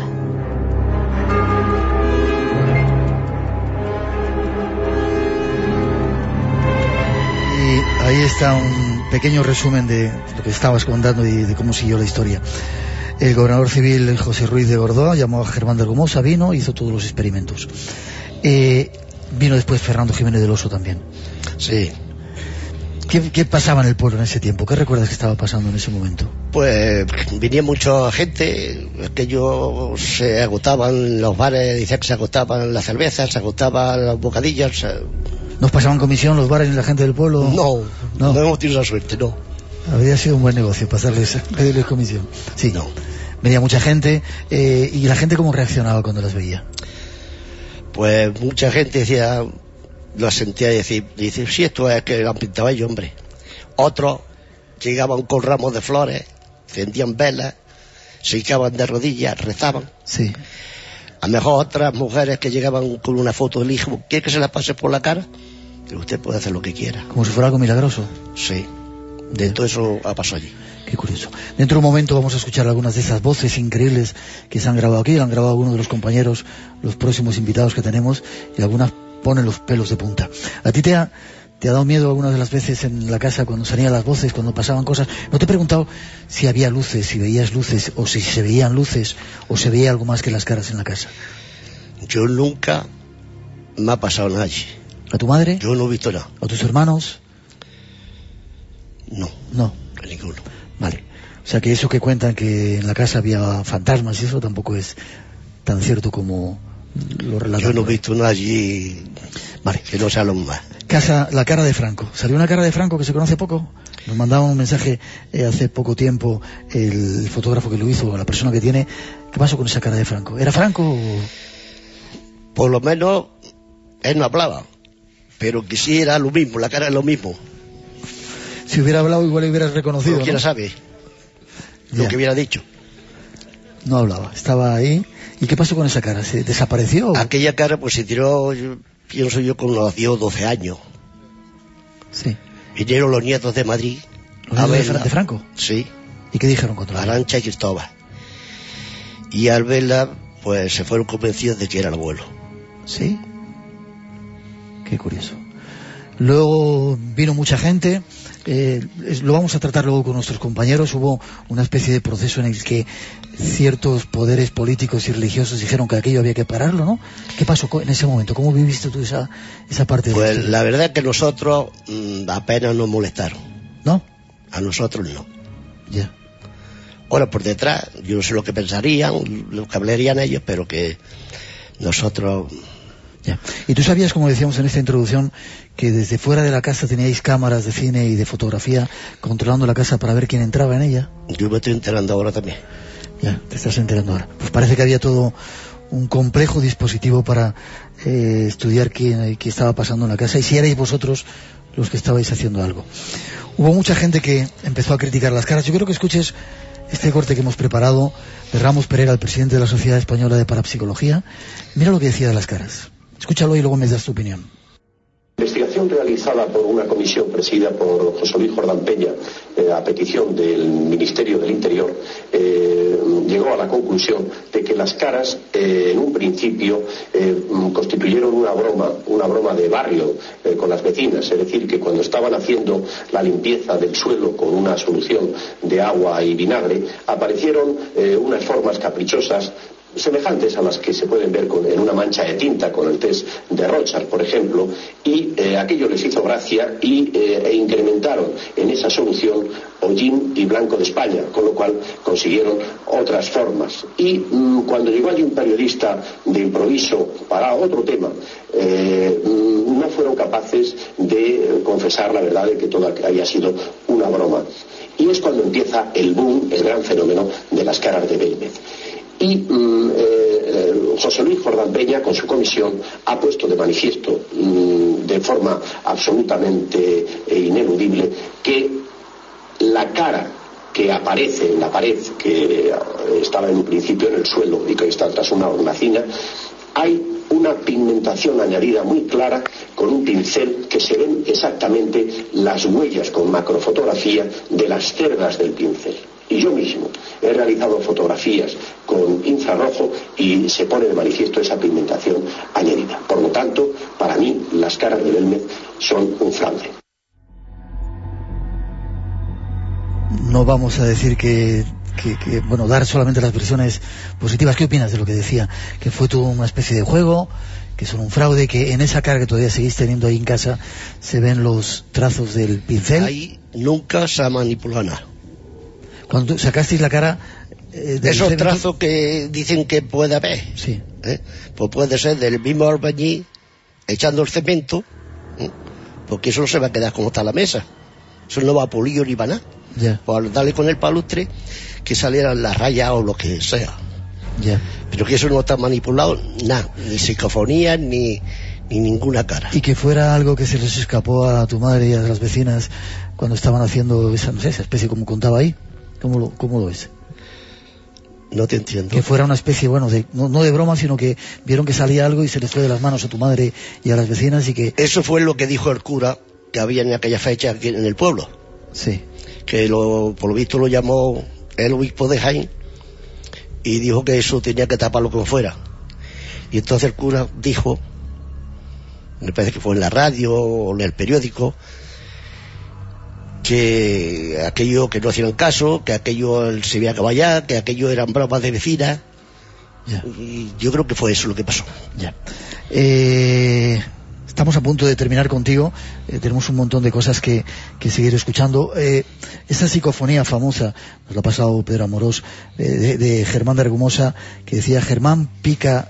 Speaker 2: Y ahí está un pequeño resumen de lo que estabas contando y de cómo siguió la historia. El gobernador civil José Ruiz de Gordoa llamó a Germán de Argumosa, vino, hizo todos los experimentos. Vino después Fernando Jiménez del Oso también.
Speaker 4: Sí.
Speaker 2: ¿Qué pasaba en el pueblo en ese tiempo? ¿Qué recuerdas que estaba pasando en ese momento?
Speaker 4: Pues venía mucha gente, aquellos se agotaban los bares, dicen que se agotaban las cervezas, se agotaban los bocadillos.
Speaker 2: ¿Nos pasaban comisión los bares y la gente del pueblo?
Speaker 4: No hemos tenido la suerte, no.
Speaker 2: Habría sido un buen negocio pedirles comisión. Sí,
Speaker 4: no.
Speaker 2: Venía mucha gente, ¿y la gente cómo reaccionaba cuando las veía?
Speaker 4: Pues mucha gente decía, lo sentía y dice, sí, esto es que lo han pintado ellos, hombre. Otros llegaban con ramos de flores, encendían velas, se hincaban de rodillas, rezaban.
Speaker 2: Sí.
Speaker 4: A lo mejor otras mujeres que llegaban con una foto del hijo, ¿quiere que se la pase por la cara? Que usted puede hacer lo que quiera.
Speaker 2: Como si fuera algo milagroso.
Speaker 4: Sí. De todo eso ha pasado allí.
Speaker 2: Qué curioso. Dentro de un momento vamos a escuchar algunas de esas voces increíbles que se han grabado aquí, lo han grabado algunos de los compañeros, los próximos invitados que tenemos, y algunas ponen los pelos de punta. ¿A ti te ha dado miedo algunas de las veces en la casa cuando salían las voces, cuando pasaban cosas? ¿No te he preguntado si había luces, si veías luces, o si se veían luces, o se veía algo más que las caras en la casa?
Speaker 4: Yo nunca me ha pasado nada allí.
Speaker 2: ¿A tu madre?
Speaker 4: Yo no he visto nada.
Speaker 2: ¿A tus hermanos?
Speaker 4: No. A ninguno.
Speaker 2: Vale. O sea que eso que cuentan que en la casa había fantasmas y eso tampoco es tan cierto como lo relatan.
Speaker 4: Yo no he visto nada allí.
Speaker 2: Vale.
Speaker 4: Que no sea lo más.
Speaker 2: La cara de Franco. ¿Salió una cara de Franco que se conoce poco? Nos mandaba un mensaje hace poco tiempo el fotógrafo que lo hizo, la persona que tiene. ¿Qué pasó con esa cara de Franco? ¿Era Franco o...?
Speaker 4: Por lo menos él no hablaba, pero que sí era lo mismo, la cara es lo mismo.
Speaker 2: Si hubiera hablado igual hubieras reconocido,
Speaker 4: Cualquiera,
Speaker 2: ¿no?
Speaker 4: sabe lo que hubiera dicho.
Speaker 2: No hablaba, estaba ahí. ¿Y qué pasó con esa cara? ¿Se desapareció?
Speaker 4: Aquella cara pues se tiró, pienso yo, cuando nació 12 años.
Speaker 2: Sí.
Speaker 4: Vinieron los nietos de Madrid.
Speaker 2: ¿Los nietos de Franco?
Speaker 4: Sí.
Speaker 2: ¿Y qué dijeron contra él?
Speaker 4: Arantxa y Cristóbal. Y al verla, pues se fueron convencidos de que era el abuelo.
Speaker 2: Sí. Qué curioso. Luego vino mucha gente. Lo vamos a tratar luego con nuestros compañeros. Hubo una especie de proceso en el que ciertos poderes políticos y religiosos dijeron que aquello había que pararlo, ¿no? ¿Qué pasó en ese momento? ¿Cómo viviste tú esa parte de
Speaker 4: Pues la verdad es que nosotros apenas nos molestaron.
Speaker 2: ¿No?
Speaker 4: A nosotros no.
Speaker 2: Ya.
Speaker 4: Ahora por detrás, yo no sé lo que pensarían, lo que hablarían ellos, pero que nosotros...
Speaker 2: Ya. Y tú sabías, como decíamos en esta introducción, que desde fuera de la casa teníais cámaras de cine y de fotografía controlando la casa para ver quién entraba en ella.
Speaker 4: Yo me estoy enterando ahora también.
Speaker 2: Ya, te estás enterando ahora. Pues parece que había todo un complejo dispositivo para estudiar qué estaba pasando en la casa y si erais vosotros los que estabais haciendo algo. Hubo mucha gente que empezó a criticar las caras. Yo quiero que escuches este corte que hemos preparado de Ramos Pereira, el presidente de la Sociedad Española de Parapsicología. Mira lo que decía de las caras. Escúchalo y luego me das tu opinión.
Speaker 10: La investigación realizada por una comisión presidida por José Luis Jordán Peña a petición del Ministerio del Interior llegó a la conclusión de que las caras en un principio constituyeron una broma de barrio con las vecinas, es decir, que cuando estaban haciendo la limpieza del suelo con una solución de agua y vinagre aparecieron unas formas caprichosas semejantes a las que se pueden ver en una mancha de tinta con el test de Rorschach, por ejemplo, y aquello les hizo gracia e incrementaron en esa solución hollín y blanco de España, con lo cual consiguieron otras formas. Y cuando llegó allí un periodista de improviso para otro tema, no fueron capaces de confesar la verdad de que todo había sido una broma. Y es cuando empieza el boom, el gran fenómeno de las caras de Belmez. Y José Luis Jordán Peña, con su comisión, ha puesto de manifiesto de forma absolutamente ineludible que la cara que aparece en la pared, que estaba en un principio en el suelo y que está tras una hornacina, hay una pigmentación añadida muy clara con un pincel que se ven exactamente las huellas con macrofotografía de las cerdas del pincel. Y yo mismo he realizado fotografías con infrarrojo y se pone de manifiesto esa pigmentación añadida. Por lo tanto, para mí, las caras de Belmez son un fraude.
Speaker 2: No vamos a decir que dar solamente las versiones positivas. ¿Qué opinas de lo que decía? Que fue todo una especie de juego, que son un fraude, que en esa cara que todavía seguís teniendo ahí en casa se ven los trazos del pincel.
Speaker 4: Ahí nunca se ha manipulado nada.
Speaker 2: Cuando sacasteis la cara
Speaker 4: esos trazos que dicen que puede haber,
Speaker 2: sí,
Speaker 4: pues puede ser del mismo albañil echando el cemento, porque eso no se va a quedar como está la mesa, eso no va a pulir ni para nada.
Speaker 2: Yeah.
Speaker 4: Pues darle con el palustre que salieran las rayas o lo que sea.
Speaker 2: Yeah.
Speaker 4: Pero que eso no está manipulado nada, ni psicofonía ni ninguna cara.
Speaker 2: Y que fuera algo que se les escapó a tu madre y a las vecinas cuando estaban haciendo esa especie como contaba ahí. ¿Cómo lo ves?
Speaker 4: No te entiendo.
Speaker 2: Que fuera una especie, no de broma, sino que vieron que salía algo y se les fue de las manos a tu madre y a las vecinas y que...
Speaker 4: Eso fue lo que dijo el cura que había en aquella fecha aquí en el pueblo.
Speaker 2: Sí.
Speaker 4: Que por lo visto lo llamó el obispo de Jaén y dijo que eso tenía que taparlo como fuera. Y entonces el cura dijo, me parece que fue en la radio o en el periódico, que aquello que no hacían caso, que aquello se veía caballar, que aquello eran bromas de vecinas.
Speaker 2: Ya.
Speaker 4: Y yo creo que fue eso lo que pasó.
Speaker 2: Ya. Estamos a punto de terminar contigo. Tenemos un montón de cosas que seguir escuchando. Esa psicofonía famosa, nos la ha pasado Pedro Amorós, de Germán de Argumosa, que decía: Germán pica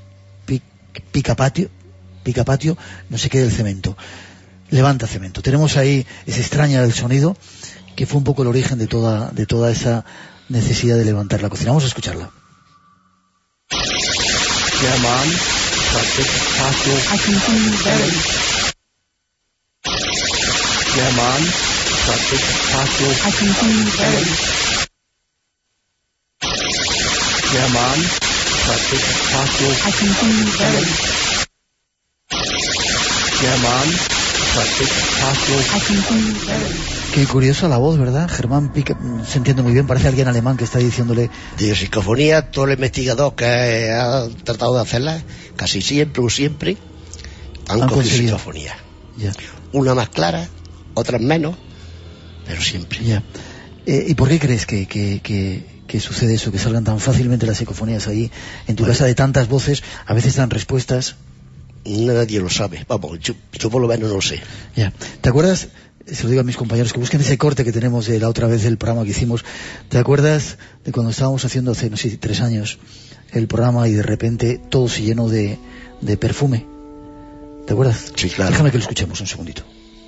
Speaker 2: patio, no se quede el cemento. Levanta cemento. Tenemos ahí, es extraña el sonido, que fue un poco el origen de toda esa necesidad de levantar la cocina. Vamos a escucharla.
Speaker 11: Germán
Speaker 2: Qué curiosa la voz, ¿verdad? Germán Pica, se entiende muy bien, parece alguien alemán que está diciéndole...
Speaker 4: De psicofonía, todo el investigador que ha tratado de hacerla, casi siempre o siempre, han cogido psicofonía.
Speaker 2: Ya.
Speaker 4: Una más clara, otras menos, pero siempre.
Speaker 2: Ya. ¿Y por qué crees que sucede eso, que salgan tan fácilmente las psicofonías ahí, en tu casa, de tantas voces, a veces dan respuestas?
Speaker 4: Nadie lo sabe, vamos, yo por lo menos no lo sé.
Speaker 2: Ya. ¿Te acuerdas? Se lo digo a mis compañeros, que busquen ese corte que tenemos de la otra vez del programa que hicimos. ¿Te acuerdas de cuando estábamos haciendo hace, no sé, 3 años el programa y de repente todo se llenó de perfume? ¿Te acuerdas?
Speaker 4: Sí, claro.
Speaker 2: Déjame que lo escuchemos un segundito.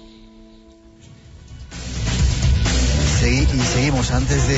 Speaker 2: Y seguimos. Antes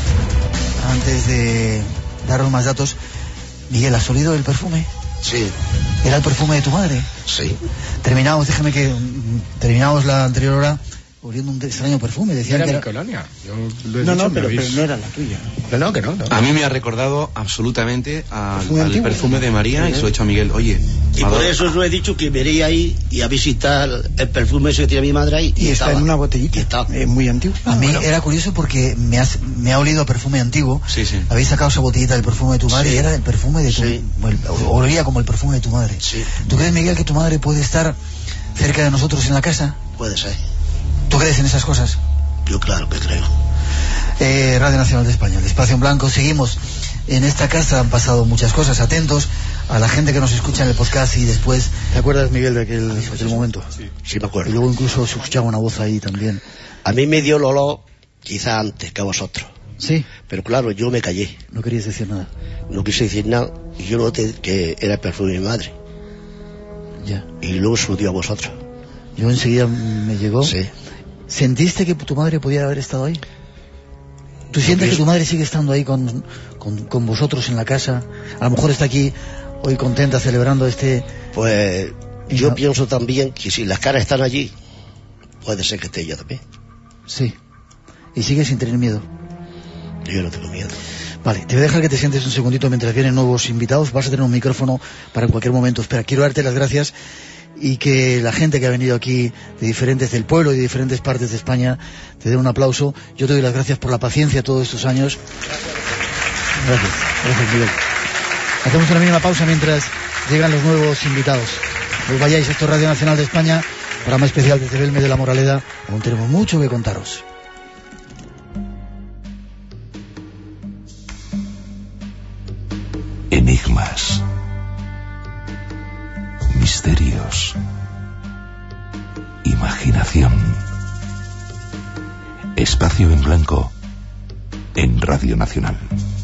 Speaker 2: de daros más datos, Miguel, ¿has olido el perfume?
Speaker 4: Sí.
Speaker 2: ¿Era el perfume de tu madre?
Speaker 4: Sí.
Speaker 2: Terminamos la anterior hora oliendo un extraño perfume. Decían
Speaker 11: era
Speaker 2: que
Speaker 11: mi colonia.
Speaker 2: pero no era la tuya.
Speaker 11: No.
Speaker 12: A mí me ha recordado absolutamente al perfume de María, y se lo he dicho a Miguel. Oye,
Speaker 4: y por eso os lo he dicho, que me iría ahí y a visitar el perfume ese que tiene mi madre ahí.
Speaker 2: Y está en una botellita. Es muy antiguo. A mí era curioso porque me ha olido a perfume antiguo.
Speaker 12: Sí.
Speaker 2: Habéis sacado esa botellita del perfume de tu madre, y era el perfume de tu...
Speaker 4: Sí.
Speaker 2: Olía como el perfume de tu madre.
Speaker 4: Sí.
Speaker 2: ¿Tú crees, Miguel, que tu madre puede estar cerca de nosotros en la casa?
Speaker 4: Puede ser.
Speaker 2: ¿Tú crees en esas cosas?
Speaker 4: Yo claro que creo.
Speaker 2: Radio Nacional de España, el Espacio en Blanco. Seguimos en esta casa, han pasado muchas cosas. Atentos a la gente que nos escucha en el podcast y después... ¿Te acuerdas, Miguel, de aquel momento?
Speaker 4: Sí, me acuerdo.
Speaker 2: Y luego incluso se escuchaba una voz ahí también.
Speaker 4: A mí me dio el olor quizá antes que a vosotros.
Speaker 2: Sí.
Speaker 4: Pero claro, yo me callé.
Speaker 2: No querías decir nada.
Speaker 4: No quise decir nada, y yo noté que era el perfume de mi madre.
Speaker 2: Ya.
Speaker 4: Y luego se lo dio a vosotros.
Speaker 2: Yo enseguida me llegó.
Speaker 4: Sí.
Speaker 2: ¿Sentiste que tu madre podía haber estado ahí? ¿Tú sientes que tu madre sigue estando ahí con vosotros en la casa? A lo mejor está aquí hoy contenta celebrando este...
Speaker 4: Pues yo pienso también que si las caras están allí, puede ser que esté ella también.
Speaker 2: Sí. ¿Y sigues sin tener miedo?
Speaker 4: Yo no tengo miedo.
Speaker 2: Vale, te voy a dejar que te sientes un segundito mientras vienen nuevos invitados. Vas a tener un micrófono para en cualquier momento. Espera, quiero darte las gracias y que la gente que ha venido aquí del pueblo y de diferentes partes de España te dé un aplauso. Yo te doy las gracias por la paciencia todos estos años. Gracias, Miguel. Hacemos una mínima pausa mientras llegan los nuevos invitados. No os vayáis, esto es Radio Nacional de España, programa especial desde Belme de la Moraleda. Aún tenemos mucho que contaros.
Speaker 7: Enigmas, misterios, imaginación. Espacio en Blanco en Radio Nacional.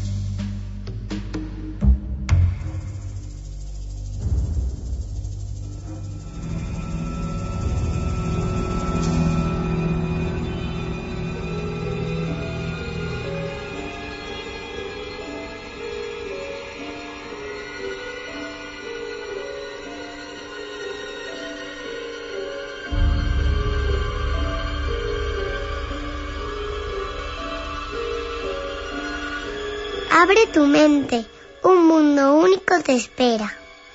Speaker 13: Abre tu mente, un mundo único te espera.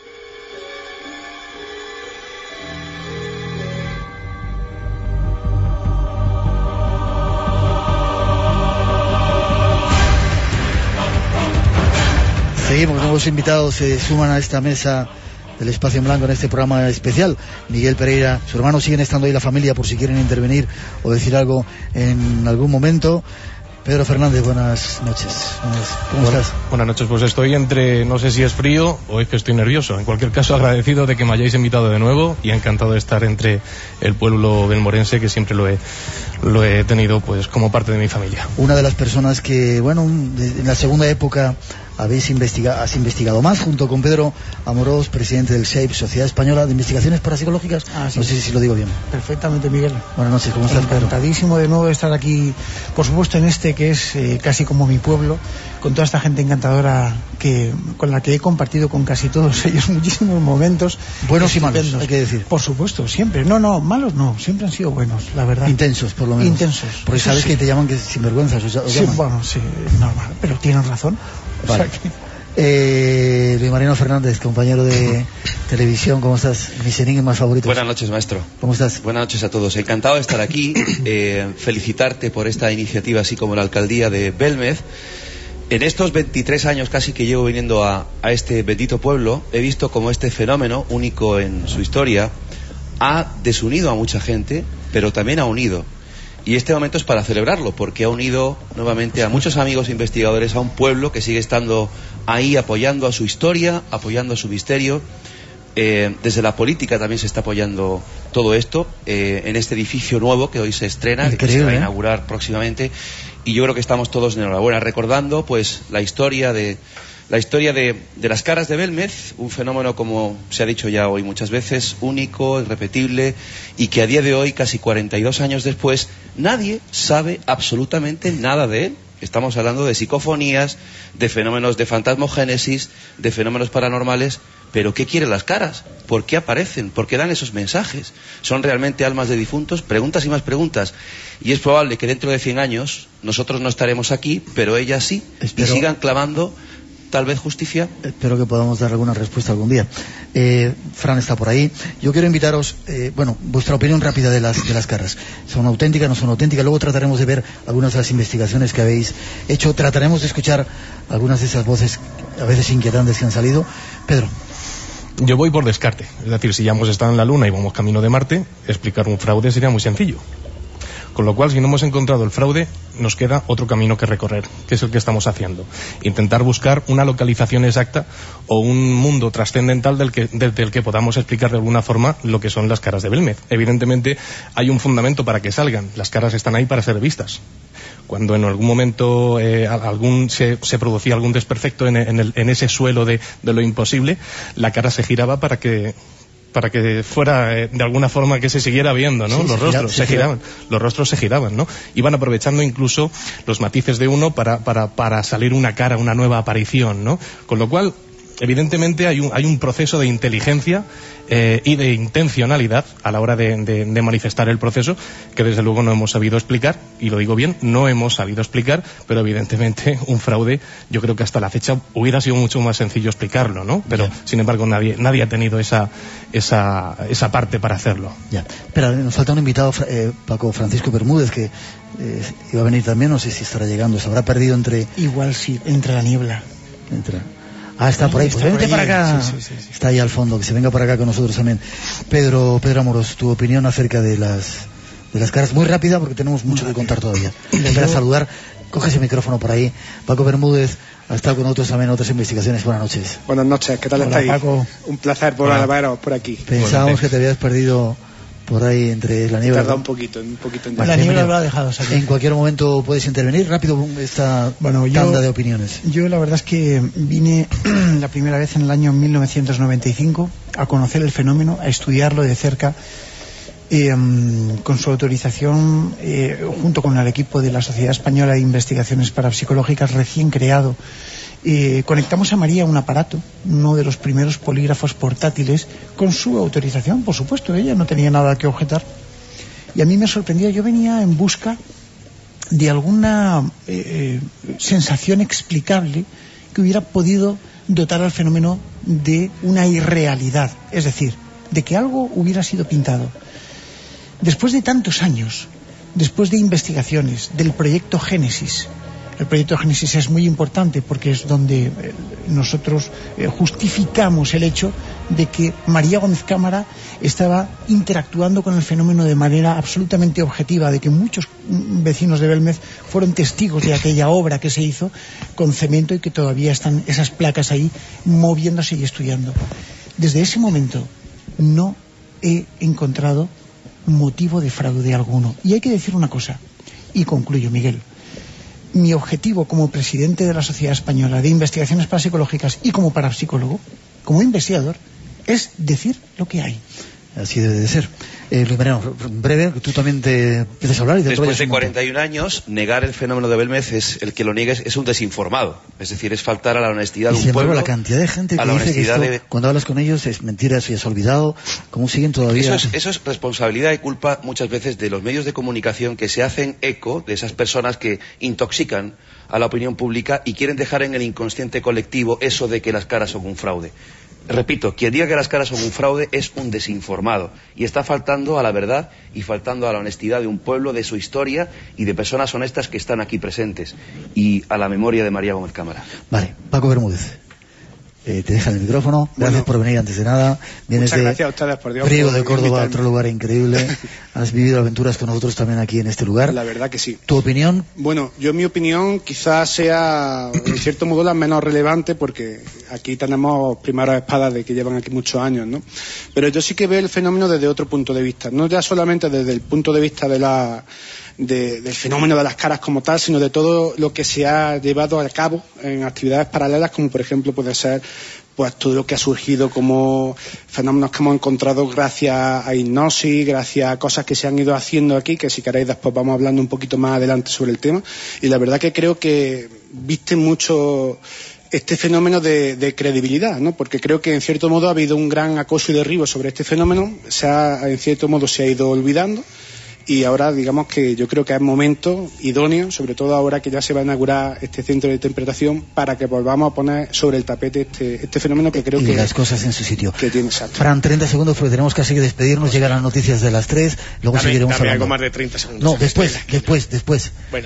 Speaker 2: Seguimos, nuevos invitados se suman a esta mesa del Espacio en Blanco en este programa especial. Miguel Pereira, su hermano, siguen estando ahí la familia por si quieren intervenir o decir algo en algún momento. Pedro Fernández, buenas noches. ¿Cómo estás?
Speaker 14: Buenas noches, pues estoy entre, no sé si es frío o es que estoy nervioso. En cualquier caso, agradecido de que me hayáis invitado de nuevo y encantado de estar entre el pueblo belmorense, que siempre lo he tenido pues como parte de mi familia.
Speaker 2: Una de las personas que, bueno, en la segunda época has investigado más, junto con Pedro Amorós, presidente del SHAPE, Sociedad Española de Investigaciones Parapsicológicas.
Speaker 11: Sí.
Speaker 2: No sé si lo digo bien.
Speaker 11: Perfectamente, Miguel.
Speaker 2: Buenas noches, ¿cómo estás, Pedro?
Speaker 11: Encantadísimo de nuevo de estar aquí, por supuesto, en este que es casi como mi pueblo, con toda esta gente encantadora con la que he compartido con casi todos ellos muchísimos momentos.
Speaker 2: Buenos y malos, hay que decir.
Speaker 11: Por supuesto, siempre. No, malos no, siempre han sido buenos, la verdad.
Speaker 2: Intensos, por lo menos.
Speaker 11: Intensos.
Speaker 2: Porque
Speaker 11: Eso
Speaker 2: sabes
Speaker 11: sí.
Speaker 2: que te llaman que sinvergüenzas.
Speaker 11: Sí, bueno, sí, normal, pero tienen razón.
Speaker 2: Vale. O sea que... Luis Mariano Fernández, compañero de televisión, ¿cómo estás? Mis enigmas favoritos.
Speaker 12: Buenas noches, maestro.
Speaker 2: ¿Cómo estás?
Speaker 12: Buenas noches a todos. Encantado de estar aquí. Felicitarte por esta iniciativa, así como la alcaldía de Belmez. En estos 23 años casi que llevo viniendo a este bendito pueblo, he visto como este fenómeno, único en su historia, ha desunido a mucha gente, pero también ha unido. Y este momento es para celebrarlo, porque ha unido nuevamente a muchos amigos investigadores, a un pueblo que sigue estando ahí apoyando a su historia, apoyando a su misterio. Desde la política también se está apoyando todo esto, en este edificio nuevo que hoy se estrena, que se va a inaugurar próximamente. Y yo creo que estamos todos en enhorabuena, recordando pues la historia de las caras de Belmez, un fenómeno, como se ha dicho ya hoy muchas veces, único, irrepetible, y que a día de hoy, casi 42 años después, nadie sabe absolutamente nada de él. Estamos hablando de psicofonías, de fenómenos de fantasmogénesis, de fenómenos paranormales, pero ¿qué quieren las caras? ¿Por qué aparecen? ¿Por qué dan esos mensajes? ¿Son realmente almas de difuntos? Preguntas y más preguntas. Y es probable que dentro de 100 años nosotros no estaremos aquí, pero ellas sí, y sigan clamando tal vez justicia.
Speaker 2: Espero que podamos dar alguna respuesta algún día. Fran está por ahí. Yo quiero invitaros, vuestra opinión rápida de las caras. ¿Son auténticas, no son auténticas? Luego trataremos de ver algunas de las investigaciones que habéis hecho. Trataremos de escuchar algunas de esas voces, a veces inquietantes, que han salido. Pedro.
Speaker 14: Yo voy por descarte. Es decir, si ya hemos estado en la Luna y vamos camino de Marte, explicar un fraude sería muy sencillo. Con lo cual, si no hemos encontrado el fraude, nos queda otro camino que recorrer, que es el que estamos haciendo. Intentar buscar una localización exacta o un mundo trascendental del que podamos explicar de alguna forma lo que son las caras de Belmez. Evidentemente, hay un fundamento para que salgan. Las caras están ahí para ser vistas. Cuando en algún momento se producía algún desperfecto en ese suelo de lo imposible, la cara se giraba para que fuera de alguna forma que se siguiera viendo, ¿no? Sí, los rostros se giraban, los rostros se giraban, ¿no? Iban aprovechando incluso los matices de uno para salir una cara, una nueva aparición, ¿no? Con lo cual, evidentemente hay un proceso de inteligencia y de intencionalidad a la hora de manifestar el proceso, que desde luego no hemos sabido explicar, y lo digo bien, no hemos sabido explicar, pero evidentemente un fraude, yo creo que hasta la fecha hubiera sido mucho más sencillo explicarlo, ¿no? Pero sin embargo nadie ha tenido esa parte para hacerlo. Ya.
Speaker 2: Pero nos falta un invitado, Paco Francisco Bermúdez, que iba a venir también, no sé si estará llegando, se habrá perdido entre...
Speaker 11: Igual sí, entre la niebla.
Speaker 2: Está por ahí, pues vente para acá. Sí. Está ahí al fondo, que se venga para acá con nosotros también. Pedro Amorós, tu opinión acerca de las caras, muy rápida porque tenemos mucho que contar todavía. Para saludar, coge ese micrófono por ahí. Paco Bermúdez ha estado con nosotros también en otras investigaciones. Buenas noches.
Speaker 15: Buenas noches, ¿qué tal estáis?
Speaker 2: Paco.
Speaker 15: Un placer por veros por aquí.
Speaker 2: Pensábamos que te habías perdido por ahí entre la niebla.
Speaker 15: Tarda un poquito en
Speaker 2: la niebla lo ha dejado salir. En cualquier momento puedes intervenir rápido esta tanda de opiniones.
Speaker 11: Yo la verdad es que vine la primera vez en el año 1995 a conocer el fenómeno, a estudiarlo de cerca, con su autorización, junto con el equipo de la Sociedad Española de Investigaciones Parapsicológicas recién creado. Conectamos a María un aparato, uno de los primeros polígrafos portátiles, con su autorización, por supuesto, ella no tenía nada que objetar. Y a mí me sorprendió, yo venía en busca de alguna sensación explicable que hubiera podido dotar al fenómeno de una irrealidad, es decir, de que algo hubiera sido pintado. Después de tantos años, después de investigaciones del proyecto Génesis, el proyecto Génesis es muy importante porque es donde nosotros justificamos el hecho de que María Gómez Cámara estaba interactuando con el fenómeno de manera absolutamente objetiva, de que muchos vecinos de Belmez fueron testigos de aquella obra que se hizo con cemento y que todavía están esas placas ahí moviéndose y estudiando. Desde ese momento no he encontrado motivo de fraude alguno. Y hay que decir una cosa, y concluyo, Miguel. mi objetivo como presidente de la Sociedad Española de Investigaciones Parapsicológicas y como parapsicólogo, como investigador, es decir lo que hay.
Speaker 2: Así debe de ser. Luis Mariano, breve, tú también te empiezas a hablar. Y
Speaker 12: después de 41 años, negar el fenómeno de Belmez, el que lo niegue es un desinformado. Es decir, es faltar a la honestidad de un pueblo.
Speaker 2: La cantidad de gente que dice que esto, cuando hablas con ellos, es mentira, eso ya se ha olvidado. ¿Cómo siguen todavía?
Speaker 12: Eso es responsabilidad y culpa muchas veces de los medios de comunicación, que se hacen eco de esas personas que intoxican a la opinión pública y quieren dejar en el inconsciente colectivo eso de que las caras son un fraude. Repito, quien diga que las caras son un fraude es un desinformado y está faltando a la verdad y faltando a la honestidad de un pueblo, de su historia y de personas honestas que están aquí presentes, y a la memoria de María Gómez Cámara.
Speaker 2: Vale, Paco Bermúdez, te dejan el micrófono. Gracias por venir antes de nada. Vienes
Speaker 15: muchas gracias a ustedes, por Dios,
Speaker 2: Priego de Córdoba, otro lugar increíble. Has vivido aventuras con nosotros también aquí en este lugar.
Speaker 15: La verdad que sí.
Speaker 2: ¿Tu opinión?
Speaker 15: Bueno, mi opinión quizás sea en cierto modo la menos relevante, porque aquí tenemos primeras espadas de que llevan aquí muchos años, ¿no? Pero yo sí que veo el fenómeno desde otro punto de vista, no ya solamente desde el punto de vista del fenómeno de las caras como tal, sino de todo lo que se ha llevado a cabo en actividades paralelas, como por ejemplo puede ser pues todo lo que ha surgido como fenómenos que hemos encontrado gracias a hipnosis, gracias a cosas que se han ido haciendo aquí, que si queréis después vamos hablando un poquito más adelante sobre el tema. Y la verdad que creo que viste mucho este fenómeno de credibilidad, ¿no? Porque creo que en cierto modo ha habido un gran acoso y derribo sobre este fenómeno, en cierto modo se ha ido olvidando. Y ahora, digamos que yo creo que es momento idóneo, sobre todo ahora que ya se va a inaugurar este centro de interpretación, para que volvamos a poner sobre el tapete este fenómeno que creo que...
Speaker 2: Y las cosas en su sitio.
Speaker 15: Que tiene, exacto.
Speaker 2: Fran, 30 segundos porque tenemos casi que despedirnos, llegan las noticias de las 3, luego seguiremos hablando.
Speaker 5: Algo más de 30 segundos.
Speaker 2: No, después.
Speaker 5: Bueno,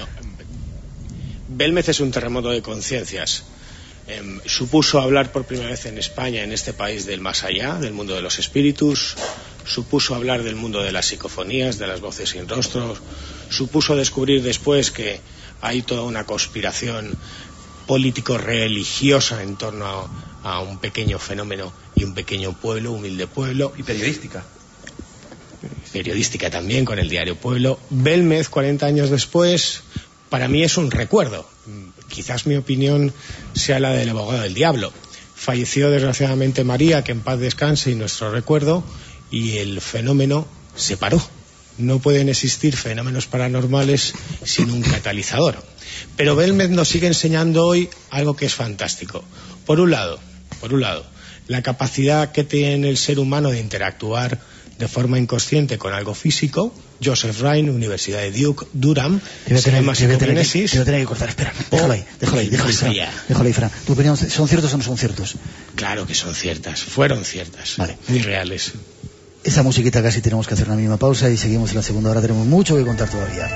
Speaker 5: Belmez es un terremoto de conciencias. Supuso hablar por primera vez en España, en este país del más allá, del mundo de los espíritus. Supuso hablar del mundo de las psicofonías, de las voces sin rostros. Supuso descubrir después que hay toda una conspiración político-religiosa en torno a un pequeño fenómeno y un pequeño pueblo, humilde pueblo.
Speaker 12: Y periodística.
Speaker 5: Periodística también, con el diario Pueblo. Belmez, 40 años después, para mí es un recuerdo. Quizás mi opinión sea la del abogado del diablo. Falleció desgraciadamente María, que en paz descanse, y nuestro recuerdo, y el fenómeno se paró. No pueden existir fenómenos paranormales sin un catalizador. Pero Belmez nos sigue enseñando hoy algo que es fantástico. Por un lado, la capacidad que tiene el ser humano de interactuar de forma inconsciente con algo físico. Joseph Ryan, Universidad de Duke, Durham,
Speaker 2: te voy a tener que cortar, espera, déjalo ahí, Fran. ¿Tu opinión son ciertos o no son ciertos?
Speaker 5: Claro que son ciertas, fueron ciertas,
Speaker 2: vale.
Speaker 5: Muy reales.
Speaker 2: Esa musiquita casi tenemos que hacer una mínima pausa y seguimos en la segunda hora, tenemos mucho que contar todavía.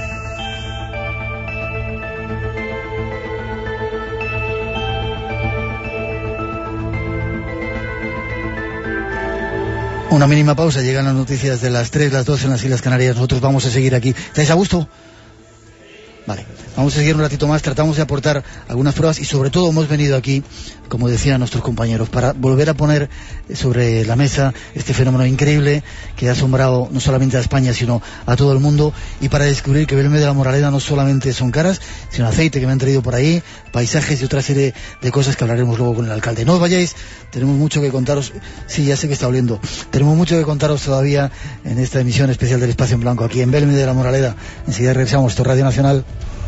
Speaker 2: Una mínima pausa, llegan las noticias de las 3, las 2 en las Islas Canarias. Nosotros vamos a seguir aquí. ¿Estáis a gusto? Vale, vamos a seguir un ratito más, tratamos de aportar algunas pruebas y sobre todo hemos venido aquí, como decían nuestros compañeros, para volver a poner sobre la mesa este fenómeno increíble que ha asombrado no solamente a España sino a todo el mundo, y para descubrir que Belmez de la Moraleda no solamente son caras, sino aceite que me han traído por ahí, paisajes y otra serie de cosas que hablaremos luego con el alcalde. No os vayáis, tenemos mucho que contaros. Sí, ya sé que está oliendo. Tenemos mucho que contaros todavía en esta emisión especial del Espacio en Blanco aquí en Belmez de la Moraleda. Enseguida regresamos, esto es Radio Nacional.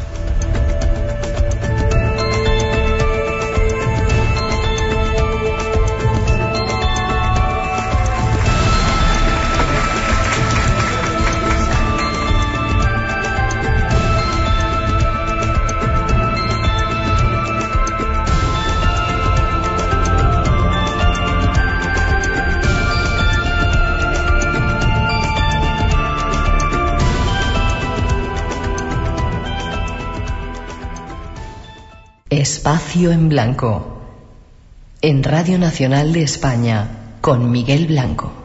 Speaker 3: Espacio en Blanco, en Radio Nacional de España, con Miguel Blanco.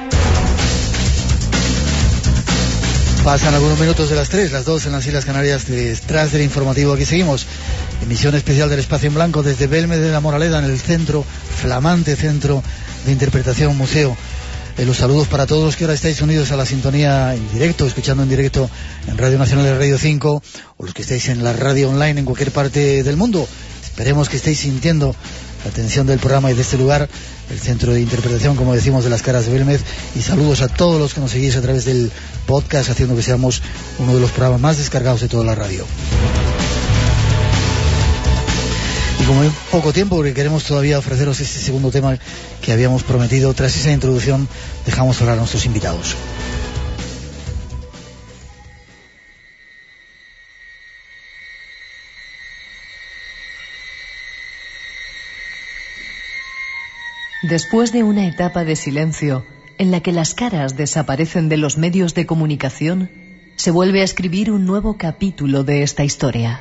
Speaker 2: Pasan algunos minutos de las 3, las 2 en las Islas Canarias, detrás del informativo. Aquí seguimos, emisión especial del Espacio en Blanco desde Belmez de la Moraleda, en el centro, flamante centro de interpretación museo. Los saludos para todos los que ahora estáis unidos a la sintonía en directo, escuchando en directo en Radio Nacional de Radio 5, o los que estáis en la radio online en cualquier parte del mundo. Esperemos que estéis sintiendo la atención del programa y de este lugar, el centro de interpretación, como decimos, de las caras de Belmez. Y saludos a todos los que nos seguís a través del podcast, haciendo que seamos uno de los programas más descargados de toda la radio. Y como hay poco tiempo, porque queremos todavía ofreceros este segundo tema que habíamos prometido, tras esa introducción dejamos hablar a nuestros invitados.
Speaker 3: Después de una etapa de silencio en la que las caras desaparecen de los medios de comunicación, se vuelve a escribir un nuevo capítulo de esta historia.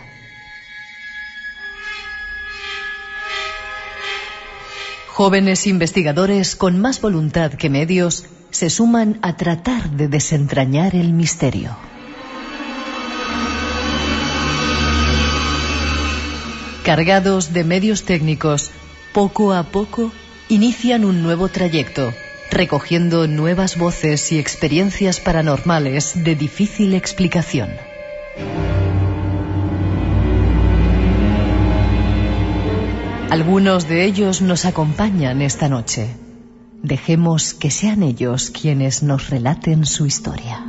Speaker 3: Jóvenes investigadores con más voluntad que medios se suman a tratar de desentrañar el misterio. Cargados de medios técnicos, poco a poco inician un nuevo trayecto, recogiendo nuevas voces y experiencias paranormales de difícil explicación. Algunos de ellos nos acompañan esta noche. Dejemos que sean ellos quienes nos relaten su historia.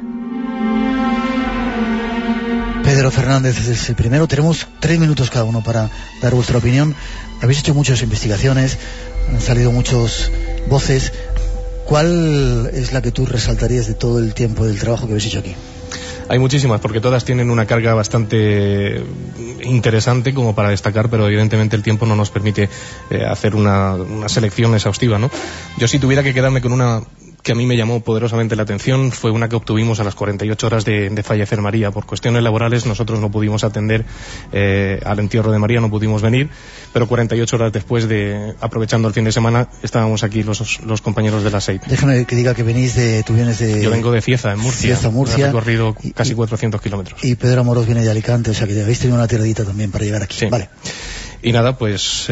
Speaker 2: Pedro Fernández es el primero. Tenemos 3 minutos cada uno para dar vuestra opinión. Habéis hecho muchas investigaciones, han salido muchas voces. ¿Cuál es la que tú resaltarías de todo el tiempo del trabajo que habéis hecho aquí?
Speaker 14: Hay muchísimas, porque todas tienen una carga bastante interesante como para destacar, pero evidentemente el tiempo no nos permite hacer una selección exhaustiva, ¿no? Yo, si tuviera que quedarme con una que a mí me llamó poderosamente la atención, fue una que obtuvimos a las 48 horas de fallecer María. Por cuestiones laborales nosotros no pudimos atender al entierro de María, no pudimos venir, pero 48 horas después, aprovechando el fin de semana, estábamos aquí los compañeros de la SEIT.
Speaker 2: Déjame que diga que tú vienes de...
Speaker 14: Yo vengo de Cieza, en Murcia. He recorrido casi 400 kilómetros.
Speaker 2: Y Pedro Amorós viene de Alicante, o sea que habéis tenido una tiradita también para llegar aquí.
Speaker 14: Sí.
Speaker 2: Vale.
Speaker 14: Y nada, pues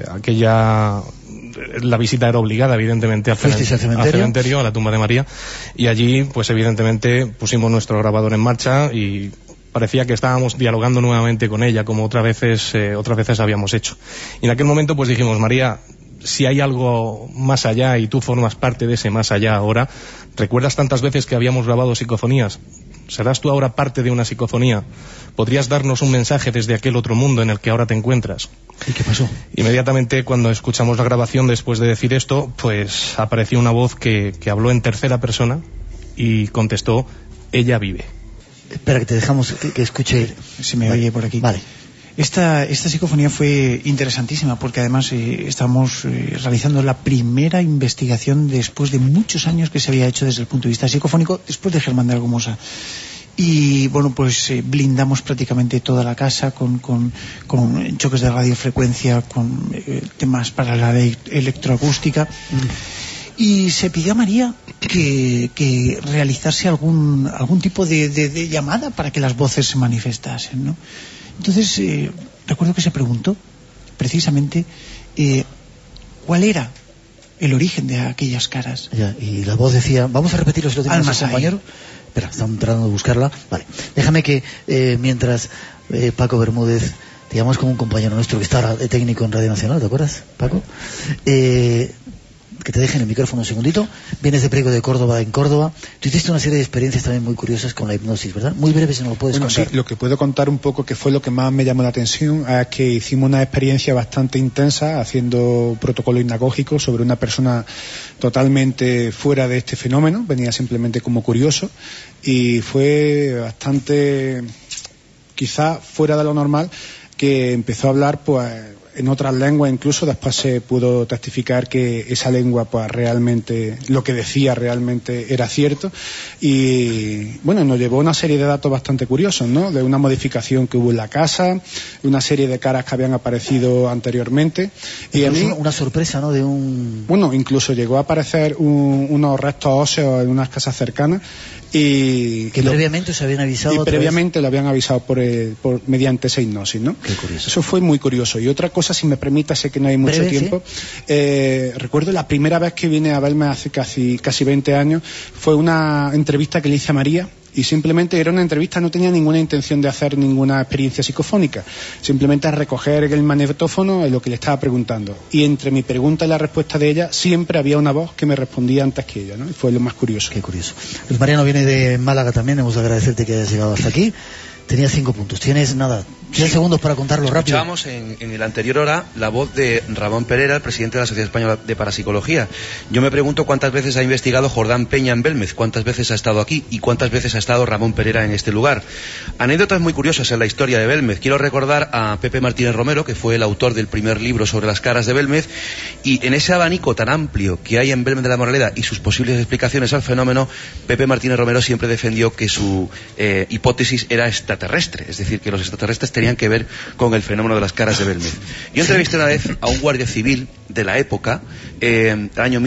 Speaker 14: la visita era obligada, evidentemente, al cementerio, a la tumba de María, y allí, pues evidentemente, pusimos nuestro grabador en marcha y parecía que estábamos dialogando nuevamente con ella, como otras veces habíamos hecho. Y en aquel momento, pues dijimos: María, si hay algo más allá y tú formas parte de ese más allá ahora, ¿recuerdas tantas veces que habíamos grabado psicofonías? ¿Serás tú ahora parte de una psicofonía? ¿Podrías darnos un mensaje desde aquel otro mundo en el que ahora te encuentras?
Speaker 2: ¿Y qué pasó?
Speaker 14: Inmediatamente, cuando escuchamos la grabación, después de decir esto, pues apareció una voz que habló en tercera persona y contestó: ella vive.
Speaker 2: Espera, que te dejamos que escuche.
Speaker 11: Se me oye por aquí.
Speaker 2: Vale.
Speaker 11: Esta psicofonía fue interesantísima porque además estamos realizando la primera investigación después de muchos años que se había hecho desde el punto de vista psicofónico, después de Germán de Argumosa. Y bueno, pues blindamos prácticamente toda la casa con choques de radiofrecuencia, con temas para la electroacústica. Y se pidió a María que realizase algún tipo de llamada para que las voces se manifestasen, ¿no? Entonces, recuerdo que se preguntó precisamente cuál era el origen de aquellas caras.
Speaker 2: Ya, y la voz decía, vamos a repetirlo si lo tenemos al compañero. Espera, estamos tratando de buscarla. Vale, déjame que mientras Paco Bermúdez, te llamas como un compañero nuestro que está ahora de técnico en Radio Nacional, ¿te acuerdas, Paco? Que te dejen el micrófono un segundito. Vienes de Priego de Córdoba, en Córdoba. Tú hiciste una serie de experiencias también muy curiosas con la hipnosis, ¿verdad? Muy breve, si no lo puedes contar.
Speaker 15: Sí, lo que puedo contar un poco, que fue lo que más me llamó la atención, es que hicimos una experiencia bastante intensa haciendo protocolo hipnagógico sobre una persona totalmente fuera de este fenómeno, venía simplemente como curioso, y fue bastante, quizá fuera de lo normal, que empezó a hablar pues en otras lenguas. Incluso después se pudo testificar que esa lengua pues realmente, lo que decía realmente era cierto. Y bueno, nos llevó una serie de datos bastante curiosos, ¿no? De una modificación que hubo en la casa, de una serie de caras que habían aparecido anteriormente. Y a mí,
Speaker 2: una sorpresa, ¿no?
Speaker 15: Bueno, incluso llegó a aparecer unos restos óseos en unas casas cercanas. Y
Speaker 2: que previamente os habían avisado.
Speaker 15: Y previamente lo habían avisado mediante esa hipnosis, ¿no?
Speaker 2: Qué curioso.
Speaker 15: Eso fue muy curioso. Y otra cosa cosas, si me permite, sé que no hay mucho tiempo. ¿Sí? Recuerdo la primera vez que vine a verme hace casi 20 años, fue una entrevista que le hice a María, y simplemente era una entrevista, no tenía ninguna intención de hacer ninguna experiencia psicofónica, simplemente recoger el magnetófono en lo que le estaba preguntando, y entre mi pregunta y la respuesta de ella siempre había una voz que me respondía antes que ella, ¿no? Y fue lo más curioso.
Speaker 2: Qué curioso. Luis Mariano viene de Málaga también, hemos de agradecerte que hayas llegado hasta aquí. Tenía 5 puntos. Tienes 10 segundos para contarlo rápido.
Speaker 12: Escuchábamos en la anterior hora la voz de Ramón Perera, el presidente de la Sociedad Española de Parapsicología. Yo me pregunto cuántas veces ha investigado Jordán Peña en Belmez, cuántas veces ha estado aquí y cuántas veces ha estado Ramón Perera en este lugar. Anécdotas muy curiosas en la historia de Belmez. Quiero recordar a Pepe Martínez Romero, que fue el autor del primer libro sobre las caras de Belmez, y en ese abanico tan amplio que hay en Belmez de la Moraleda y sus posibles explicaciones al fenómeno, Pepe Martínez Romero siempre defendió que su hipótesis era extraterrestre, es decir, que los extraterrestres tenían que ver con el fenómeno de las caras de Belmez. Yo entrevisté una vez a un guardia civil de la época, año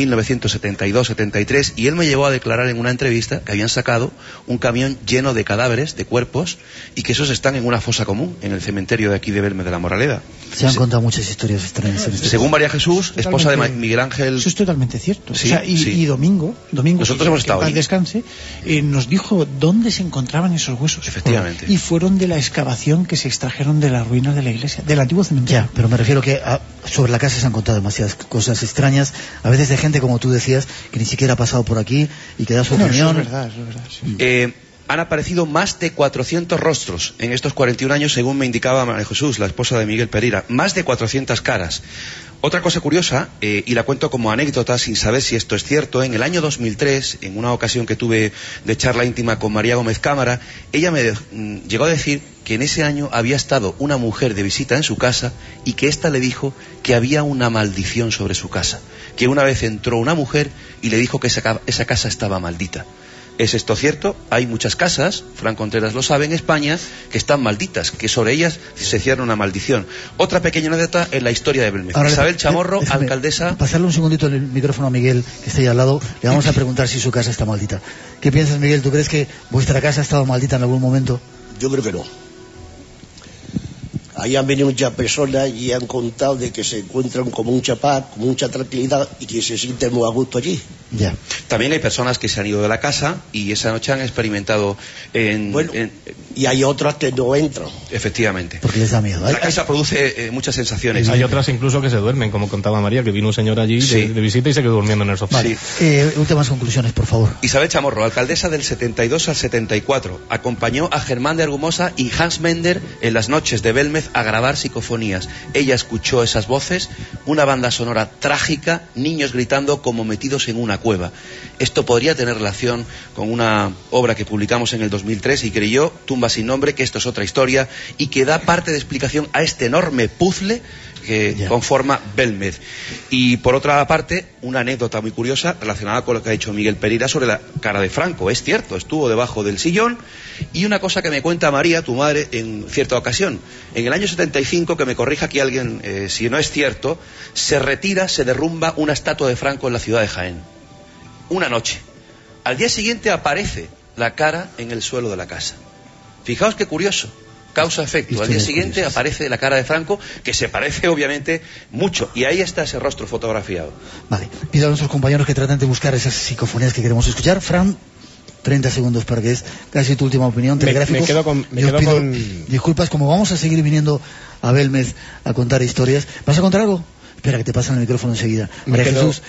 Speaker 12: 1972-73, y él me llevó a declarar en una entrevista que habían sacado un camión lleno de cadáveres, de cuerpos, y que esos están en una fosa común, en el cementerio de aquí de Belmez de la Moraleda.
Speaker 2: Se han contado muchas historias extrañas en este
Speaker 12: Según María Jesús, esposa de Miguel Ángel.
Speaker 11: Eso es totalmente cierto.
Speaker 12: Sí,
Speaker 11: o sea, y Domingo
Speaker 12: nosotros hemos estado
Speaker 11: que descanse, nos dijo dónde se encontraban esos huesos.
Speaker 12: Efectivamente.
Speaker 11: Y fueron de la excavación que se extrajeron de las ruinas de la iglesia, del antiguo cementerio.
Speaker 2: Ya, pero me refiero que sobre la casa se han contado demasiadas cosas extrañas, a veces de gente, como tú decías, que ni siquiera ha pasado por aquí y que da su opinión.
Speaker 11: Eso es verdad, sí.
Speaker 12: Han aparecido más de 400 rostros en estos 41 años, según me indicaba María Jesús, la esposa de Miguel Pereira. Más de 400 caras. Otra cosa curiosa, y la cuento como anécdota sin saber si esto es cierto, en el año 2003, en una ocasión que tuve de charla íntima con María Gómez Cámara, ella me llegó a decir que en ese año había estado una mujer de visita en su casa y que ésta le dijo que había una maldición sobre su casa, que una vez entró una mujer y le dijo que esa casa estaba maldita. ¿Es esto cierto? Hay muchas casas, Fran Contreras lo sabe, en España, que están malditas, que sobre ellas se cierra una maldición. Otra pequeña anécdota en la historia de Belmez. Isabel Chamorro, alcaldesa...
Speaker 2: Pasarle un segundito el micrófono a Miguel, que está ahí al lado, le vamos a preguntar si su casa está maldita. ¿Qué piensas, Miguel? ¿Tú crees que vuestra casa ha estado maldita en algún momento?
Speaker 4: Yo creo que no. Ahí han venido muchas personas y han contado de que se encuentran con mucha paz, con mucha tranquilidad y que se sienten muy a gusto allí.
Speaker 2: Ya.
Speaker 12: También hay personas que se han ido de la casa y esa noche han experimentado
Speaker 4: y hay otras que no entran.
Speaker 12: Efectivamente.
Speaker 2: Porque les da miedo.
Speaker 12: La casa produce muchas sensaciones.
Speaker 14: Hay otras incluso que se duermen, como contaba María, que vino un señor allí de visita y se quedó durmiendo en el sofá.
Speaker 2: Vale. Últimas conclusiones, por favor.
Speaker 12: Isabel Chamorro, alcaldesa del 72 al 74, acompañó a Germán de Argumosa y Hans Mender en las noches de Belmez a grabar psicofonías. Ella escuchó esas voces, una banda sonora trágica, niños gritando como metidos en una cueva. Esto podría tener relación con una obra que publicamos en el 2003 y creyó, Tumba sin nombre, que esto es otra historia y que da parte de explicación a este enorme puzzle que conforma Belmez. Y por otra parte, una anécdota muy curiosa relacionada con lo que ha dicho Miguel Pereira sobre la cara de Franco. Es cierto, estuvo debajo del sillón. Y una cosa que me cuenta María, tu madre, en cierta ocasión. En el año 75, que me corrija aquí alguien si no es cierto, se derrumba una estatua de Franco en la ciudad de Jaén. Una noche. Al día siguiente aparece la cara en el suelo de la casa. Fijaos qué curioso. Causa-efecto. Al día siguiente aparece la cara de Franco, que se parece obviamente mucho, y ahí está ese rostro fotografiado.
Speaker 2: Vale, pido a nuestros compañeros que traten de buscar esas psicofonías que queremos escuchar. Fran, 30 segundos para que es casi tu última opinión.
Speaker 5: Me quedo con...
Speaker 2: Disculpas, como vamos a seguir viniendo a Belmez a contar historias. ¿Vas a contar algo? Espera, que te pasan el micrófono enseguida. María Jesús,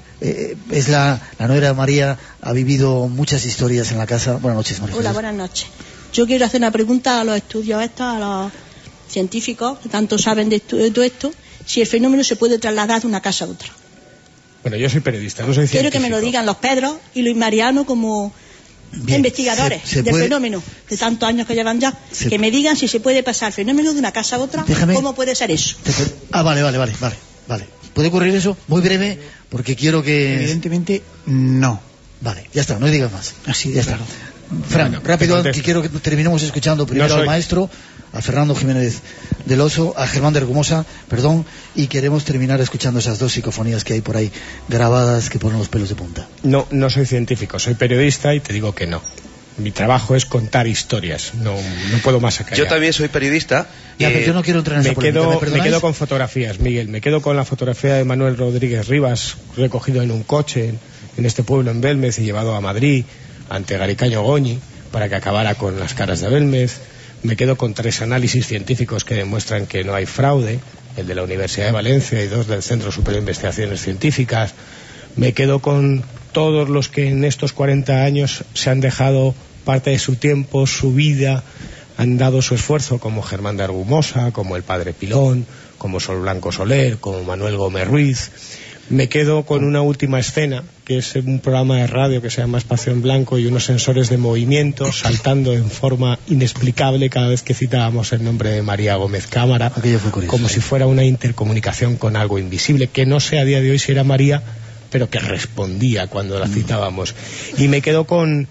Speaker 2: es la nuera de María, ha vivido muchas historias en la casa. Buenas noches, María Jesús.
Speaker 16: Hola, buenas noches. Yo quiero hacer una pregunta a los estudios a los científicos, que tanto saben de todo esto, si el fenómeno se puede trasladar de una casa a otra.
Speaker 5: Bueno, yo soy periodista, no soy científico.
Speaker 16: Quiero que me lo digan los Pedros y Luis Mariano como investigadores del fenómeno, de tantos años que llevan ya, que me digan si se puede pasar el fenómeno de una casa a otra. ¿Cómo puede ser eso?
Speaker 2: Vale. ¿Puede ocurrir eso? Muy breve, porque quiero que...
Speaker 11: Evidentemente, no.
Speaker 2: Vale, ya está, no digas más.
Speaker 11: Así, ya está.
Speaker 2: Fran, bueno, rápido, que quiero que terminemos escuchando primero al maestro, a Fernando Jiménez del Oso, a Germán de Argumosa, y queremos terminar escuchando esas dos psicofonías que hay por ahí grabadas que ponen los pelos de punta.
Speaker 5: No soy científico, soy periodista y te digo que no. Mi trabajo es contar historias, no puedo más acá.
Speaker 12: Yo también soy periodista.
Speaker 2: Yo no quiero entrar en esa polémica,
Speaker 5: me quedo con fotografías, Miguel. Me quedo con la fotografía de Manuel Rodríguez Rivas, recogido en un coche en este pueblo, en Belmez, y llevado a Madrid ante Garicaño Goñi para que acabara con las caras de Belmez. Me quedo con 3 análisis científicos que demuestran que no hay fraude, el de la Universidad de Valencia y 2 del Centro Superior de Investigaciones Científicas. Me quedo con todos los que en estos 40 años se han dejado parte de su tiempo, su vida, han dado su esfuerzo, como Germán de Argumosa, como el padre Pilón, como Sol Blanco Soler, como Manuel Gómez Ruiz. Me quedo con una última escena, que es un programa de radio que se llama Espacio en Blanco, y unos sensores de movimiento saltando en forma inexplicable cada vez que citábamos el nombre de María Gómez Cámara, como si fuera una intercomunicación con algo invisible, que no sé a día de hoy si era María, pero que respondía cuando la citábamos. Y me quedo con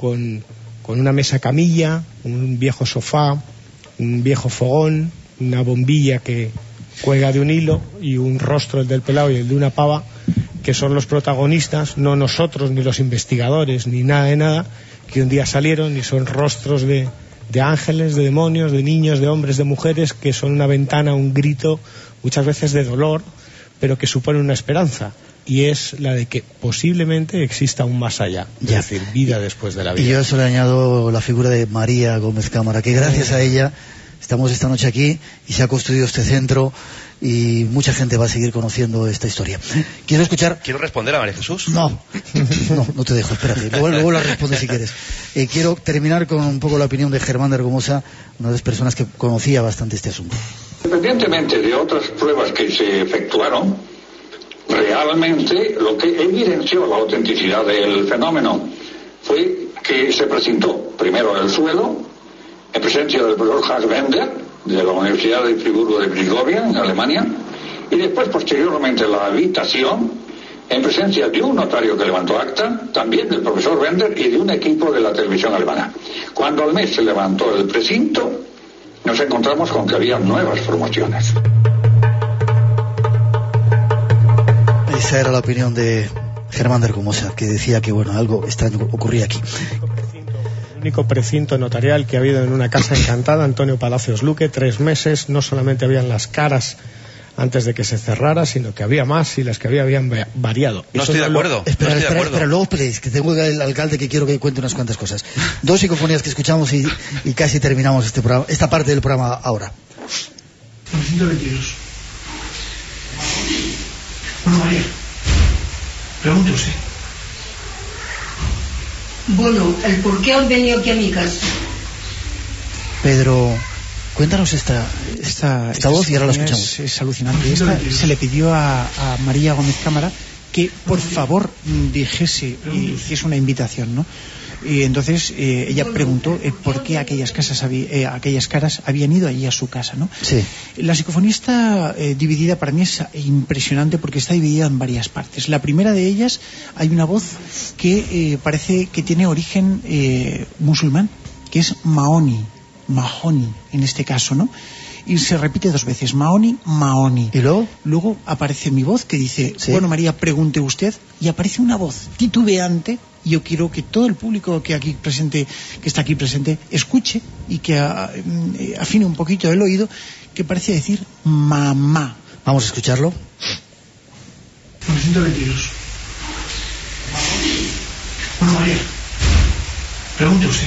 Speaker 5: una mesa camilla, un viejo sofá, un viejo fogón, una bombilla que cuelga de un hilo y un rostro, el del pelao y el de una pava, que son los protagonistas, no nosotros, ni los investigadores, ni nada de nada, que un día salieron y son rostros de ángeles, de demonios, de niños, de hombres, de mujeres, que son una ventana, un grito, muchas veces de dolor, pero que supone una esperanza. Y es la de que posiblemente exista un más allá, es decir, vida después de la vida.
Speaker 2: Y yo a eso le añado la figura de María Gómez Cámara, que gracias a ella estamos esta noche aquí y se ha construido este centro y mucha gente va a seguir conociendo esta historia. ¿Quiero
Speaker 12: responder a María Jesús?
Speaker 2: No te dejo, espérate, luego la respondes si quieres. Quiero terminar con un poco la opinión de Germán de Argumosa, una de las personas que conocía bastante este asunto.
Speaker 8: Independientemente de otras pruebas que se efectuaron, realmente lo que evidenció la autenticidad del fenómeno fue que se presentó primero el suelo en presencia del profesor Hans Bender de la Universidad de Friburgo de Brisgovia en Alemania, y después posteriormente la habitación en presencia de un notario que levantó acta, también del profesor Bender y de un equipo de la televisión alemana. Cuando al mes se levantó el precinto, nos encontramos con que había nuevas formaciones.
Speaker 2: Esa era la opinión de Germán de Argumosa, que decía que algo extraño ocurría aquí.
Speaker 5: El único precinto notarial que ha habido en una casa encantada, Antonio Palacios Luque, 3 meses, no solamente habían las caras antes de que se cerrara, sino que había más y las que habían variado.
Speaker 12: No estoy de acuerdo.
Speaker 2: Espera, luego peleéis, que tengo el alcalde que quiero que cuente unas cuantas cosas. 2 psicofonías que escuchamos y casi terminamos esta parte del programa ahora.
Speaker 11: 922. Bueno, María, pregunte usted.
Speaker 9: Bueno, el por qué han venido aquí a mi casa.
Speaker 2: Pedro, cuéntanos esta voz y ahora la escuchamos.
Speaker 11: Es alucinante. Se le pidió a María Gómez Cámara que por favor dijese, que es una invitación, ¿no? Y entonces ella preguntó por qué aquellas caras habían ido allí a su casa, ¿no?
Speaker 2: Sí.
Speaker 11: La psicofonía está dividida, para mí es impresionante porque está dividida en varias partes. La primera de ellas, hay una voz que parece que tiene origen musulmán, que es Mahoni en este caso, ¿no? Y se repite 2 veces, Mahoni.
Speaker 2: ¿Y
Speaker 11: luego aparece mi voz que dice,
Speaker 2: ¿sí?
Speaker 11: Bueno, María, pregunte usted, y aparece una voz titubeante. Yo quiero que todo el público que está aquí presente, escuche y que afine un poquito el oído, que parece decir mamá.
Speaker 2: Vamos a escucharlo.
Speaker 11: 922. Bueno, María, pregunte usted.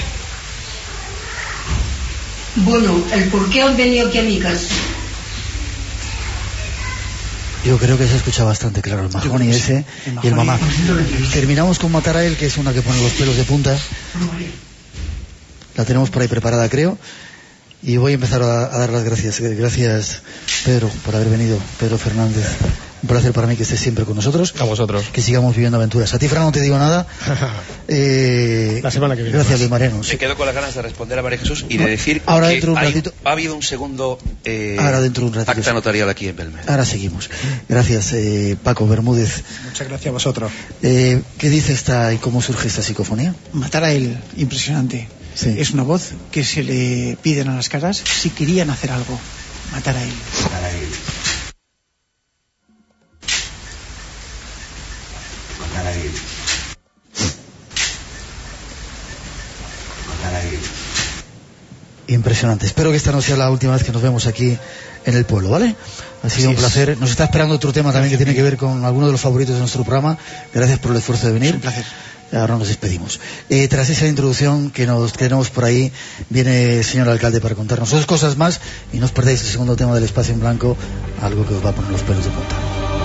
Speaker 9: Bueno, el por qué han venido aquí a mi casa.
Speaker 2: Yo creo que se escucha bastante claro el Mahoni ese y el mamá. Terminamos con Matar a él, que es una que pone los pelos de punta. La tenemos por ahí preparada, creo. Y voy a empezar a dar las gracias. Gracias, Pedro, por haber venido. Pedro Fernández. Un placer para mí que estés siempre con nosotros.
Speaker 14: A vosotros.
Speaker 2: Que sigamos viviendo aventuras. A ti, Fran, no te digo nada.
Speaker 5: La semana que viene.
Speaker 2: Gracias, Luis Mariano.
Speaker 12: Me quedo con las ganas de responder a María Jesús y de decir
Speaker 2: ahora
Speaker 12: que
Speaker 2: dentro de un ratito,
Speaker 12: ha habido un segundo
Speaker 2: acta
Speaker 12: notarial aquí en Belmez.
Speaker 2: Ahora seguimos. Gracias, Paco Bermúdez.
Speaker 11: Muchas gracias a vosotros.
Speaker 2: ¿Qué dice esta y cómo surge esta psicofonía?
Speaker 11: Matar a él, impresionante.
Speaker 2: Sí.
Speaker 11: Es una voz que se le piden a las caras si querían hacer algo. Matar a él.
Speaker 1: Matar a él. Matar a él.
Speaker 2: Impresionante. Espero que esta no sea la última vez que nos vemos aquí en el pueblo, ¿vale? Ha sido un placer. Nos está esperando otro tema también que tiene que ver con alguno de los favoritos de nuestro programa. Gracias por el esfuerzo de venir.
Speaker 11: Un placer.
Speaker 2: Ahora nos despedimos. Tras esa introducción que nos tenemos por ahí, viene el señor alcalde para contarnos dos cosas más y no os perdáis el segundo tema del Espacio en Blanco, algo que os va a poner los pelos de punta.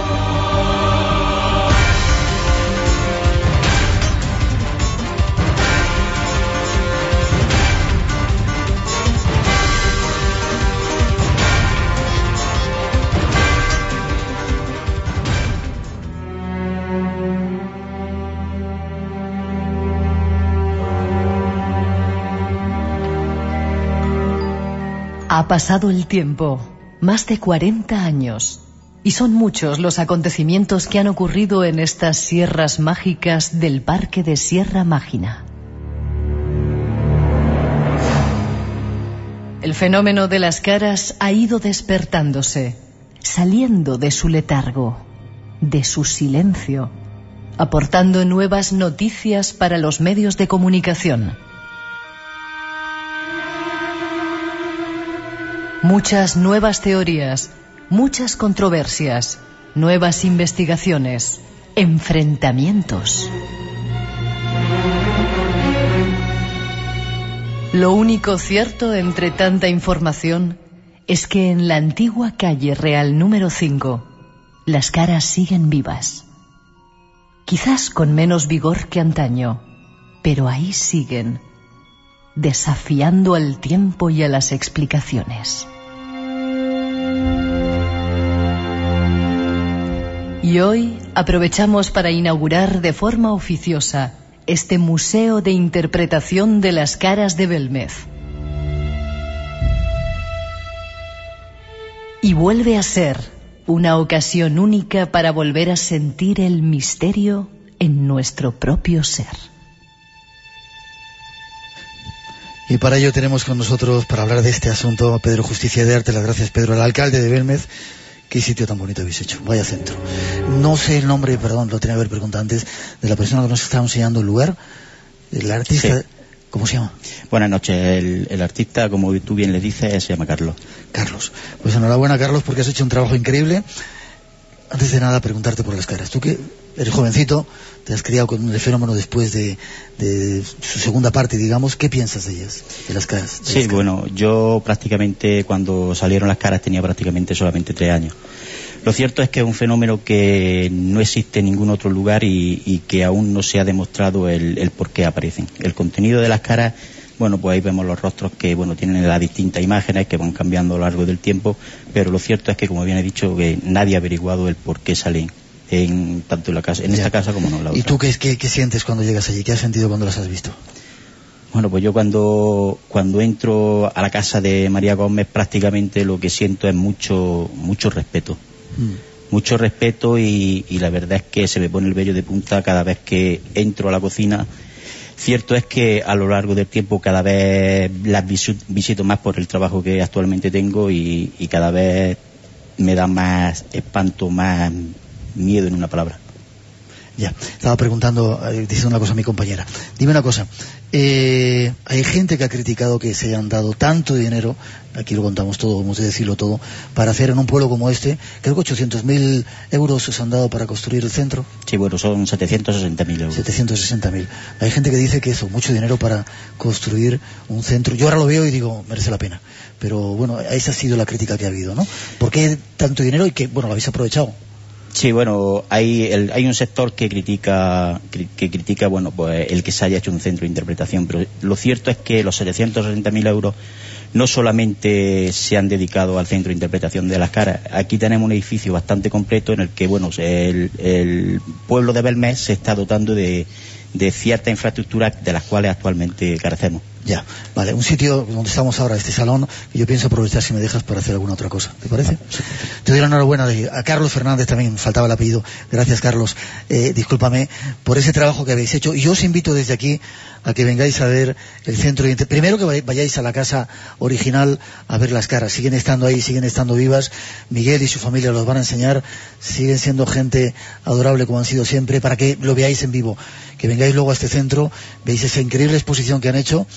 Speaker 3: Ha pasado el tiempo, más de 40 años, y son muchos los acontecimientos que han ocurrido en estas sierras mágicas del Parque de Sierra Mágina. El fenómeno de las caras ha ido despertándose, saliendo de su letargo, de su silencio, aportando nuevas noticias para los medios de comunicación. Muchas nuevas teorías, muchas controversias, nuevas investigaciones, enfrentamientos. Lo único cierto entre tanta información es que en la antigua calle Real número 5, las caras siguen vivas. Quizás con menos vigor que antaño, pero ahí siguen, desafiando al tiempo y a las explicaciones. Y hoy aprovechamos para inaugurar de forma oficiosa este Museo de Interpretación de las Caras de Belmez. Y vuelve a ser una ocasión única para volver a sentir el misterio en nuestro propio ser.
Speaker 2: Y para ello tenemos con nosotros, para hablar de este asunto, a Pedro Justicia de Arte. Las gracias, Pedro, al alcalde de Belmez. Qué sitio tan bonito habéis hecho, vaya centro. No sé el nombre, perdón, lo tenía que haber preguntado antes, de la persona que nos estaba enseñando el lugar, el artista, sí. ¿Cómo se llama?
Speaker 17: Buenas noches, el artista, como tú bien le dices, se llama Carlos.
Speaker 2: Carlos, pues enhorabuena, Carlos, porque has hecho un trabajo increíble. Antes de nada, preguntarte por las caras. Tú que eres jovencito, te has criado con el fenómeno después de su segunda parte, digamos. ¿Qué piensas de ellas, de las caras?
Speaker 17: Sí, las caras. Bueno, yo prácticamente cuando salieron las caras tenía prácticamente solamente 3 años. Lo cierto es que es un fenómeno que no existe en ningún otro lugar y que aún no se ha demostrado el por qué aparecen. El contenido de las caras, bueno, pues ahí vemos los rostros que, bueno, tienen las distintas imágenes que van cambiando a lo largo del tiempo, pero lo cierto es que, como bien he dicho, que nadie ha averiguado el por qué salen tanto en la casa, en esta casa como no en la otra.
Speaker 2: ¿Y tú qué sientes cuando llegas allí? ¿Qué has sentido cuando las has visto?
Speaker 17: Bueno, pues yo cuando entro a la casa de María Gómez, prácticamente lo que siento es mucho respeto. Mucho respeto y la verdad es que se me pone el vello de punta cada vez que entro a la cocina. Cierto es que a lo largo del tiempo cada vez las visito más por el trabajo que actualmente tengo y cada vez me da más espanto, más miedo, en una palabra.
Speaker 2: Ya, estaba preguntando, diciendo una cosa a mi compañera. Dime una cosa, hay gente que ha criticado que se hayan dado tanto dinero, aquí lo contamos todo, vamos a decirlo todo, para hacer en un pueblo como este, creo que 800.000 euros se han dado para construir el centro.
Speaker 17: Sí, bueno, son 760.000 euros.
Speaker 2: 760.000. Hay gente que dice que eso, mucho dinero para construir un centro. Yo ahora lo veo y digo, merece la pena. Pero bueno, esa ha sido la crítica que ha habido, ¿no? ¿Por qué tanto dinero y que, bueno, lo habéis aprovechado?
Speaker 17: Sí, bueno, hay un sector que critica, bueno, pues el que se haya hecho un centro de interpretación, pero lo cierto es que los 760.000 euros no solamente se han dedicado al centro de interpretación de las caras. Aquí tenemos un edificio bastante completo en el que, bueno, el pueblo de Belmez se está dotando de ciertas infraestructuras de las cuales actualmente carecemos.
Speaker 2: Ya, vale, un sitio donde estamos ahora, este salón, que yo pienso aprovechar, si me dejas, para hacer alguna otra cosa, ¿te parece? Sí. Te doy la enhorabuena a Carlos Fernández, también faltaba el apellido. Gracias, Carlos, discúlpame por ese trabajo que habéis hecho, y yo os invito desde aquí a que vengáis a ver el centro de primero que vayáis a la casa original a ver las caras. Siguen estando ahí, siguen estando vivas. Miguel y su familia los van a enseñar, siguen siendo gente adorable como han sido siempre, para que lo veáis en vivo, que vengáis luego a este centro, veáis esa increíble exposición que han hecho,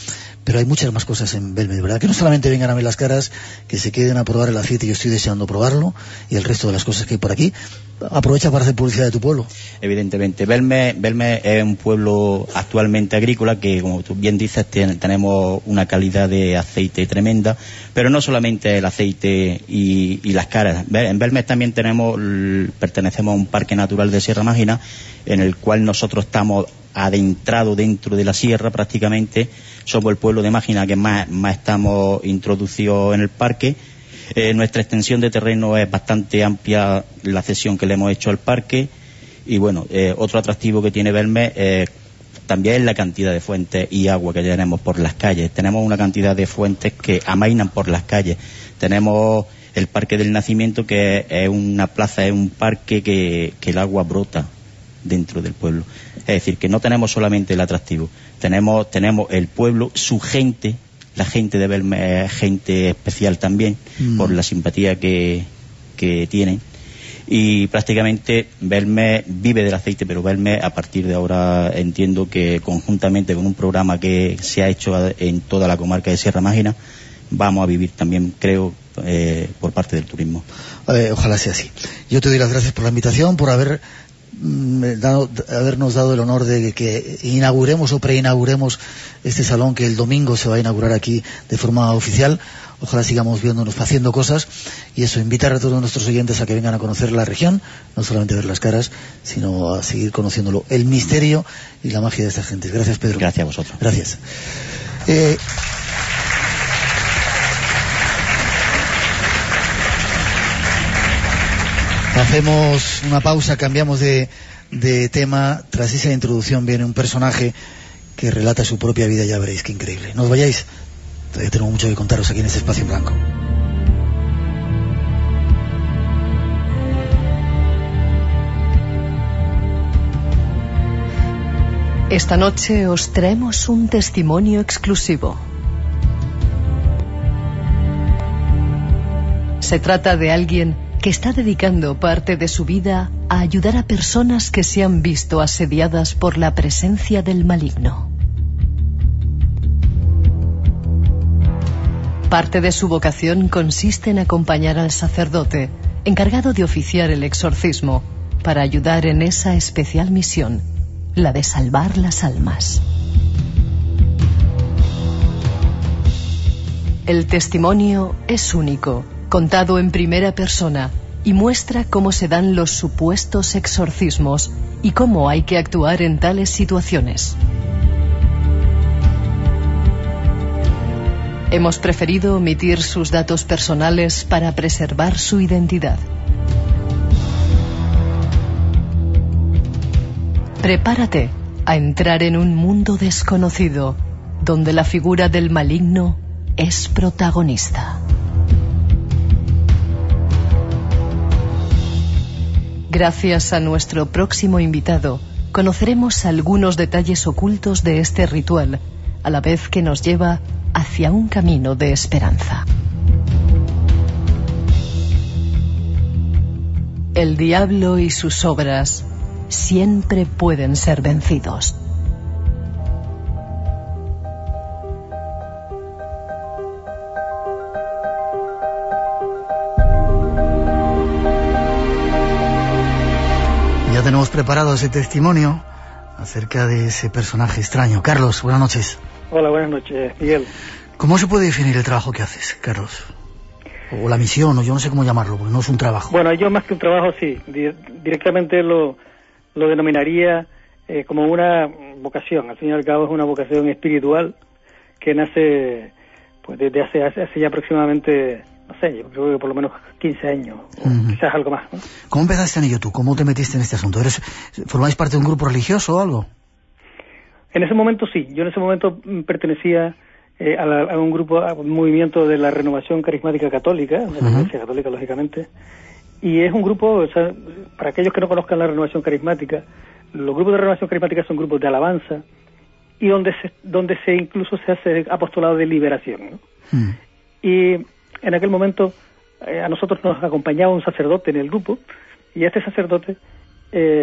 Speaker 2: pero hay muchas más cosas en Belmez, ¿verdad? Que no solamente vengan a ver las caras, que se queden a probar el aceite, yo estoy deseando probarlo, y el resto de las cosas que hay por aquí. Aprovecha para hacer publicidad de tu pueblo.
Speaker 17: Evidentemente, Belmez es un pueblo actualmente agrícola que, como tú bien dices, tenemos una calidad de aceite tremenda, pero no solamente el aceite y las caras. En Belmez también pertenecemos a un parque natural de Sierra Mágina, en el cual nosotros estamos adentrados dentro de la sierra prácticamente. Somos el pueblo de Mágina que más estamos introducidos en el parque. Nuestra extensión de terreno es bastante amplia, la cesión que le hemos hecho al parque, y bueno, otro atractivo que tiene Belmez también es la cantidad de fuentes y agua que tenemos por las calles. Tenemos una cantidad de fuentes que amainan por las calles. Tenemos el Parque del Nacimiento, que es una plaza, es un parque que el agua brota dentro del pueblo. Es decir, que no tenemos solamente el atractivo, tenemos el pueblo, su gente. La gente de Belmez es gente especial también, por la simpatía que tienen. Y prácticamente Belmez vive del aceite, pero Belmez, a partir de ahora, entiendo que conjuntamente con un programa que se ha hecho en toda la comarca de Sierra Mágina, vamos a vivir también, creo, por parte del turismo.
Speaker 2: Ojalá sea así. Yo te doy las gracias por la invitación, por habernos dado el honor de que inauguremos o preinauguremos este salón que el domingo se va a inaugurar aquí de forma oficial. Ojalá sigamos viéndonos, haciendo cosas, y eso, invitar a todos nuestros oyentes a que vengan a conocer la región, no solamente ver las caras, sino a seguir conociéndolo, el misterio y la magia de esta gente. Gracias, Pedro.
Speaker 17: Gracias a vosotros.
Speaker 2: Gracias. Hacemos una pausa, cambiamos de tema. Tras esa introducción viene un personaje que relata su propia vida, ya veréis qué increíble. No os vayáis, todavía tenemos mucho que contaros aquí en este espacio en blanco.
Speaker 3: Esta noche os traemos un testimonio exclusivo. Se trata de alguien que está dedicando parte de su vida a ayudar a personas que se han visto asediadas por la presencia del maligno. Parte de su vocación consiste en acompañar al sacerdote, encargado de oficiar el exorcismo, para ayudar en esa especial misión, la de salvar las almas. El testimonio es único, contado en primera persona, y muestra cómo se dan los supuestos exorcismos y cómo hay que actuar en tales situaciones. Hemos preferido omitir sus datos personales para preservar su identidad. Prepárate a entrar en un mundo desconocido, donde la figura del maligno es protagonista. Gracias a nuestro próximo invitado, conoceremos algunos detalles ocultos de este ritual, a la vez que nos lleva hacia un camino de esperanza. El diablo y sus obras siempre pueden ser vencidos.
Speaker 2: Ya tenemos preparado ese testimonio acerca de ese personaje extraño. Carlos, buenas noches.
Speaker 18: Hola, buenas noches, Miguel.
Speaker 2: ¿Cómo se puede definir el trabajo que haces, Carlos? O la misión, o yo no sé cómo llamarlo, porque no es un trabajo.
Speaker 18: Bueno, yo más que un trabajo, sí. Directamente lo denominaría como una vocación. Al fin y al cabo es una vocación espiritual que nace pues desde hace ya aproximadamente, no sé, yo creo que por lo menos 15 años, o quizás algo más, ¿no?
Speaker 2: ¿Cómo empezaste en ello tú? ¿Cómo te metiste en este asunto? ¿Formáis parte de un grupo religioso o algo?
Speaker 18: En ese momento sí. Yo en ese momento pertenecía a un grupo, a un movimiento de la Renovación Carismática Católica, de la Iglesia Católica, lógicamente. Y es un grupo, o sea, para aquellos que no conozcan la Renovación Carismática, los grupos de Renovación Carismática son grupos de alabanza y donde se incluso se hace apostolado de liberación, ¿no? Y en aquel momento a nosotros nos acompañaba un sacerdote en el grupo, y a este sacerdote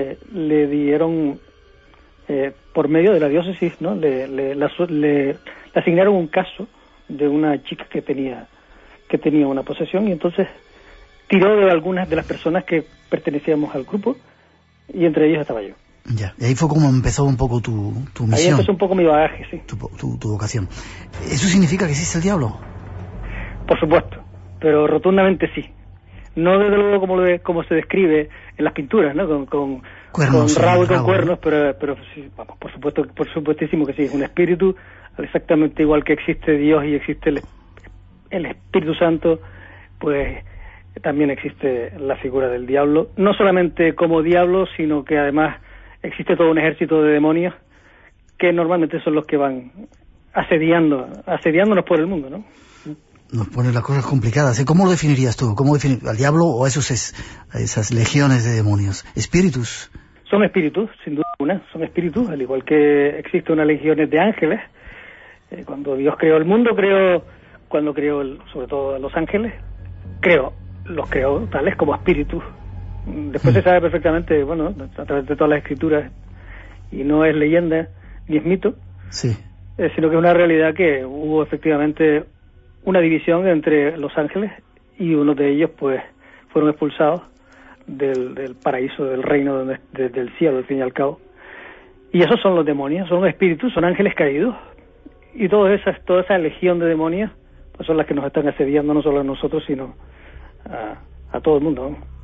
Speaker 18: le dieron por medio de la diócesis, ¿no? Le le asignaron un caso de una chica que tenía una posesión, y entonces tiró de algunas de las personas que pertenecíamos al grupo, y entre ellos estaba yo.
Speaker 2: Ya, y ahí fue como empezó un poco tu misión.
Speaker 18: Ahí empezó un poco mi bagaje, sí.
Speaker 2: Tu vocación. ¿Eso significa que existe el diablo?
Speaker 18: Por supuesto, pero rotundamente sí. No desde luego como se describe en las pinturas, ¿no? Con
Speaker 2: cuernos,
Speaker 18: con rabo y con cuernos, pero sí, vamos, por supuestísimo que sí. Es un espíritu, exactamente igual que existe Dios y existe el Espíritu Santo, pues también existe la figura del diablo, no solamente como diablo, sino que además existe todo un ejército de demonios que normalmente son los que van asediándonos por el mundo, ¿no?
Speaker 2: Nos pone las cosas complicadas, ¿eh? ¿Cómo lo definirías tú? ¿Cómo definir al diablo o a esas legiones de demonios? ¿Espíritus?
Speaker 18: Son espíritus, sin duda alguna, son espíritus, al igual que existe una legión de ángeles. Cuando Dios creó el mundo, cuando creó sobre todo a los ángeles, los creó tales como espíritus. Después se sabe perfectamente, bueno, a través de todas las escrituras, y no es leyenda ni es mito,
Speaker 2: sí,
Speaker 18: sino que es una realidad que hubo efectivamente una división entre los ángeles, y uno de ellos pues fueron expulsados del paraíso, del reino del cielo, al fin y al cabo. Y esos son los demonios, son espíritus, son ángeles caídos, y toda esa legión de demonios pues son las que nos están asediando, no solo a nosotros, sino a todo el mundo, ¿no?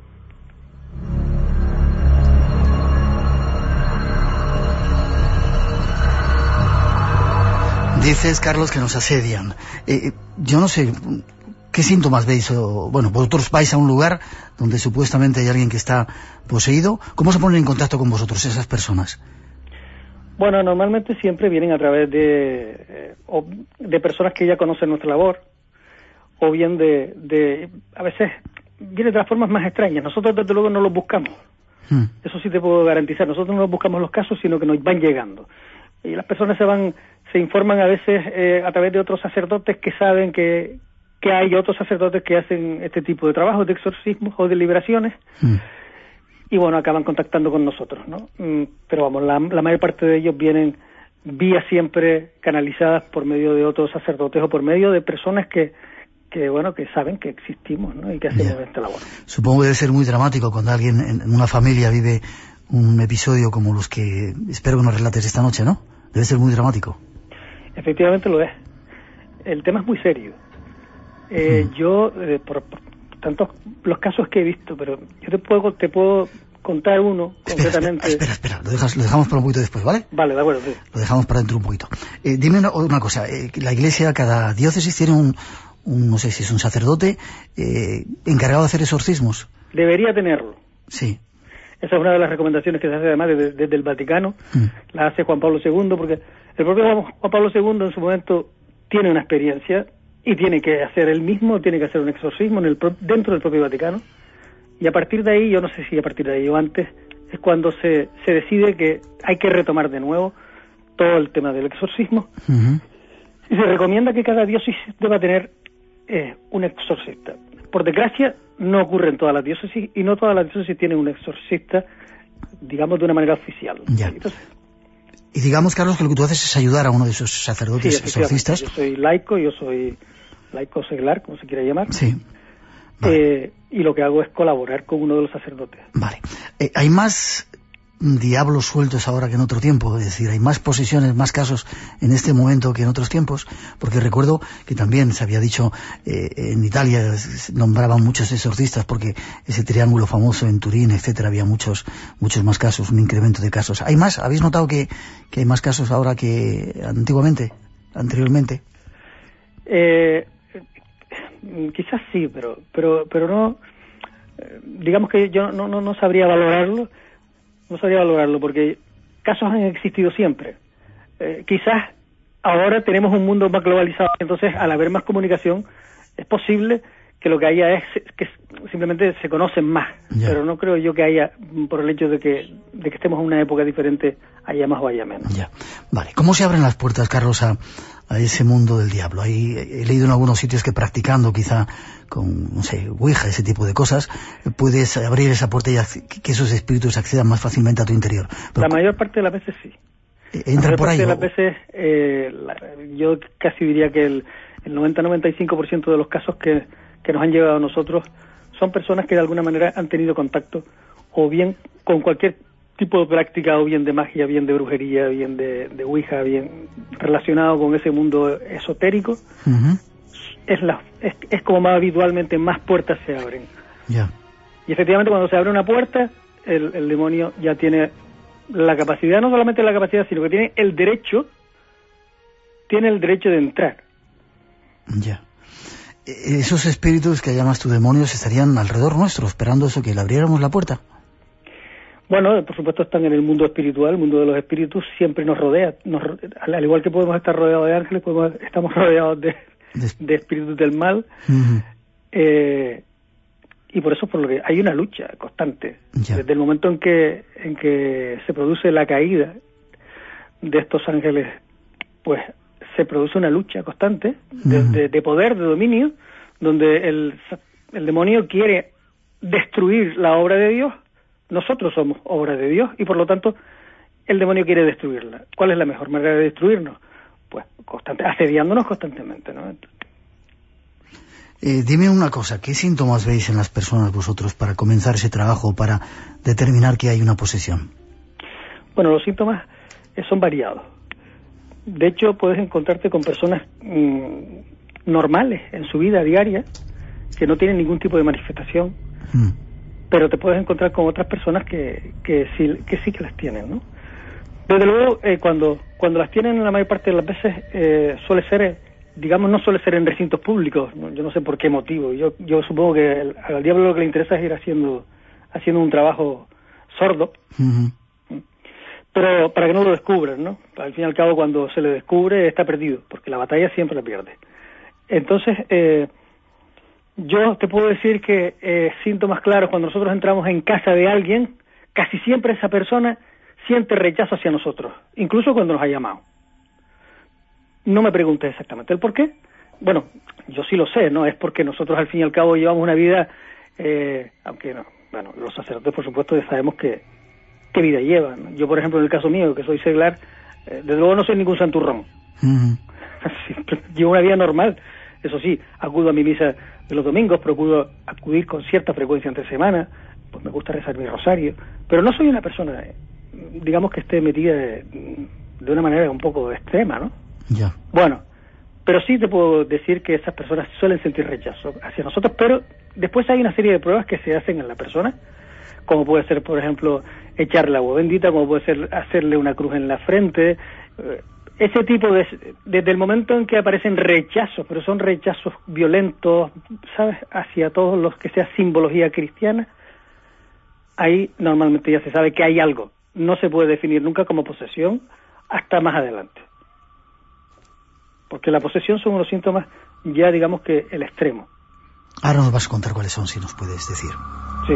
Speaker 2: Dices, Carlos, que nos asedian. Yo no sé, ¿qué síntomas veis? Bueno, vosotros vais a un lugar donde supuestamente hay alguien que está poseído. ¿Cómo se ponen en contacto con vosotros esas personas?
Speaker 18: Bueno, normalmente siempre vienen a través de personas que ya conocen nuestra labor, o bien a veces viene de las formas más extrañas. Nosotros desde luego no los buscamos. Eso sí te puedo garantizar. Nosotros no buscamos los casos, sino que nos van llegando. Y las personas se informan a veces a través de otros sacerdotes que saben que hay otros sacerdotes que hacen este tipo de trabajos de exorcismos o de liberaciones, y bueno, acaban contactando con nosotros, ¿no? Pero vamos, la mayor parte de ellos vienen vía siempre canalizadas por medio de otros sacerdotes o por medio de personas que saben que existimos, ¿no? Y que hacemos esta labor.
Speaker 2: Supongo que debe ser muy dramático cuando alguien en una familia vive un episodio como los que espero que nos relates esta noche, ¿no? Debe ser muy dramático.
Speaker 18: Efectivamente lo es. El tema es muy serio. Yo, por tantos los casos que he visto, pero yo te puedo contar uno concretamente.
Speaker 2: Espera, lo dejamos para un poquito después, ¿vale?
Speaker 18: Vale, de acuerdo, sí.
Speaker 2: Lo dejamos para dentro un poquito. Dime una cosa, la Iglesia, cada diócesis tiene un no sé si es un sacerdote encargado de hacer exorcismos.
Speaker 18: Debería tenerlo.
Speaker 2: Sí.
Speaker 18: Esa es una de las recomendaciones que se hace además desde el Vaticano. La hace Juan Pablo II, porque el propio Juan Pablo II en su momento tiene una experiencia y tiene que hacer él mismo, tiene que hacer un exorcismo dentro del propio Vaticano. Y a partir de ahí, yo no sé si a partir de ahí o antes, es cuando se decide que hay que retomar de nuevo todo el tema del exorcismo. Y se recomienda que cada diócesis deba tener un exorcista. Por desgracia, no ocurre en todas las diócesis, y no todas las diócesis tienen un exorcista, digamos, de una manera oficial.
Speaker 2: Ya.
Speaker 18: Entonces,
Speaker 2: y digamos, Carlos, que lo que tú haces es ayudar a uno de esos sacerdotes exorcistas.
Speaker 18: Yo soy laico seglar, como se quiera llamar.
Speaker 2: Sí. Vale.
Speaker 18: Y lo que hago es colaborar con uno de los sacerdotes.
Speaker 2: Vale. ¿Hay más diablos sueltos ahora que en otro tiempo? Es decir, ¿hay más posesiones, más casos en este momento que en otros tiempos? Porque recuerdo que también se había dicho en Italia, nombraban muchos exorcistas porque ese triángulo famoso en Turín, etcétera, había muchos más casos, un incremento de casos. ¿Hay más? ¿Habéis notado que hay más casos ahora que anteriormente?
Speaker 18: Quizás sí, pero no, digamos que yo no sabría valorarlo. No sabría valorarlo porque casos han existido siempre. Quizás ahora tenemos un mundo más globalizado, entonces al haber más comunicación es posible que lo que haya es que simplemente se conocen más. Ya. Pero no creo yo que haya, por el hecho de que estemos en una época diferente, haya más o haya menos.
Speaker 2: Ya. Vale. ¿Cómo se abren las puertas, Carlos, a ese mundo del diablo? He leído en algunos sitios que practicando quizá con, no sé, Ouija, ese tipo de cosas, puedes abrir esa puerta y que esos espíritus accedan más fácilmente a tu interior.
Speaker 18: Pero la mayor parte de las veces sí.
Speaker 2: Entra por ahí.
Speaker 18: De las veces, yo casi diría que el 90-95% de los casos que nos han llegado a nosotros son personas que de alguna manera han tenido contacto o bien con cualquier tipo de práctica, o bien de magia, bien de brujería, bien de ouija, bien relacionado con ese mundo esotérico. Es como más habitualmente más puertas se abren. Y efectivamente cuando se abre una puerta, el demonio ya tiene la capacidad, no solamente la capacidad, sino que tiene el derecho de entrar.
Speaker 2: Ya. Esos espíritus que llamas tú demonios estarían alrededor nuestro, esperando eso, que le abriéramos la puerta.
Speaker 18: Bueno, por supuesto están en el mundo espiritual, el mundo de los espíritus siempre nos rodea. Al igual que podemos estar rodeados de ángeles, estamos rodeados de espíritus del mal. Y por eso por lo que hay una lucha constante. Desde el momento en que se produce la caída de estos ángeles, pues se produce una lucha constante de poder, de dominio, donde el demonio quiere destruir la obra de Dios. Nosotros somos obra de Dios y por lo tanto el demonio quiere destruirla. ¿Cuál es la mejor manera de destruirnos? Pues asediándonos constantemente, ¿no?
Speaker 2: Dime una cosa, ¿qué síntomas veis en las personas vosotros para comenzar ese trabajo, para determinar que hay una posesión?
Speaker 18: Bueno, los síntomas son variados. De hecho, puedes encontrarte con personas normales en su vida diaria que no tienen ningún tipo de manifestación, pero te puedes encontrar con otras personas que sí que las tienen, ¿no? Desde luego, cuando las tienen la mayor parte de las veces suele ser, digamos, no suele ser en recintos públicos, ¿no? Yo no sé por qué motivo. Yo supongo que al diablo lo que le interesa es ir haciendo un trabajo sordo, pero para que no lo descubran, ¿no? Al fin y al cabo, cuando se le descubre, está perdido, porque la batalla siempre la pierde. Entonces, yo te puedo decir que síntomas claros, cuando nosotros entramos en casa de alguien, casi siempre esa persona siente rechazo hacia nosotros, incluso cuando nos ha llamado. No me preguntes exactamente el por qué. Bueno, yo sí lo sé, ¿no? Es porque nosotros al fin y al cabo llevamos una vida, aunque no, bueno, los sacerdotes por supuesto ya sabemos qué vida llevan. Yo, por ejemplo, en el caso mío, que soy seglar, desde luego no soy ningún santurrón. Llevo una vida normal. Eso sí, acudo a mi misa de los domingos, procuro acudir con cierta frecuencia entre semana, pues me gusta rezar mi rosario, pero no soy una persona, digamos, que esté metida de una manera un poco extrema, ¿no? Bueno, pero sí te puedo decir que esas personas suelen sentir rechazo hacia nosotros, pero después hay una serie de pruebas que se hacen en la persona, como puede ser, por ejemplo, echarle agua bendita, como puede ser hacerle una cruz en la frente, ese tipo desde el momento en que aparecen rechazos, pero son rechazos violentos, ¿sabes?, hacia todos los que sea simbología cristiana, ahí normalmente ya se sabe que hay algo. No se puede definir nunca como posesión hasta más adelante. Porque la posesión son unos síntomas ya, digamos, que el extremo.
Speaker 2: Ahora nos vas a contar cuáles son, si nos puedes decir.
Speaker 18: Sí.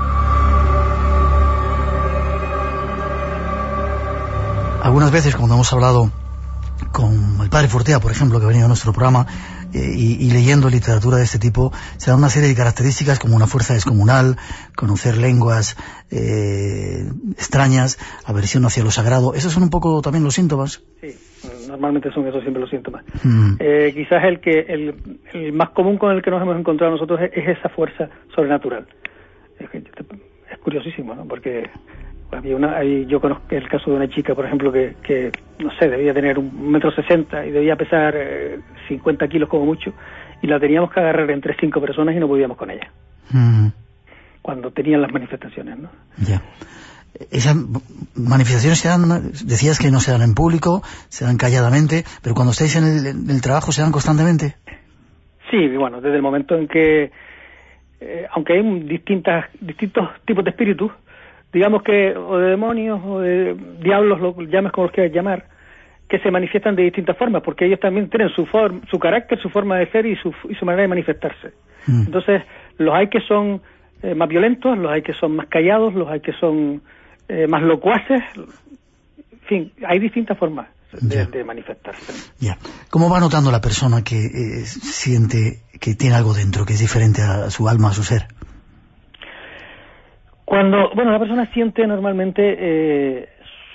Speaker 2: Algunas veces cuando hemos hablado con el padre Fortea, por ejemplo, que ha venido a nuestro programa, y leyendo literatura de este tipo, se da una serie de características como una fuerza descomunal, conocer lenguas extrañas, aversión hacia lo sagrado. ¿Esos son un poco también los síntomas? Sí,
Speaker 18: normalmente son esos siempre los síntomas. Quizás el más común con el que nos hemos encontrado nosotros es esa fuerza sobrenatural. Es curiosísimo, ¿no? Porque yo conozco el caso de una chica, por ejemplo, que no sé, debía tener 1,60 m y debía pesar 50 kilos como mucho, y la teníamos que agarrar entre 5 personas y no podíamos con ella. Cuando tenían las manifestaciones, ¿no?
Speaker 2: Ya. Esas manifestaciones se dan, decías que no se dan en público, se dan calladamente, pero cuando estáis en el trabajo, ¿se dan constantemente?
Speaker 18: Sí, bueno, desde el momento en que, aunque hay distintos tipos de espíritus, digamos que, o de demonios, o de diablos, lo llames como los quieras llamar, que se manifiestan de distintas formas, porque ellos también tienen su carácter, su forma de ser y su manera de manifestarse. Entonces, los hay que son más violentos, los hay que son más callados, los hay que son más locuaces, en fin, hay distintas formas de manifestarse.
Speaker 2: Ya. ¿Cómo va notando la persona que siente que tiene algo dentro, que es diferente a su alma, a su ser?
Speaker 18: Cuando, la persona siente normalmente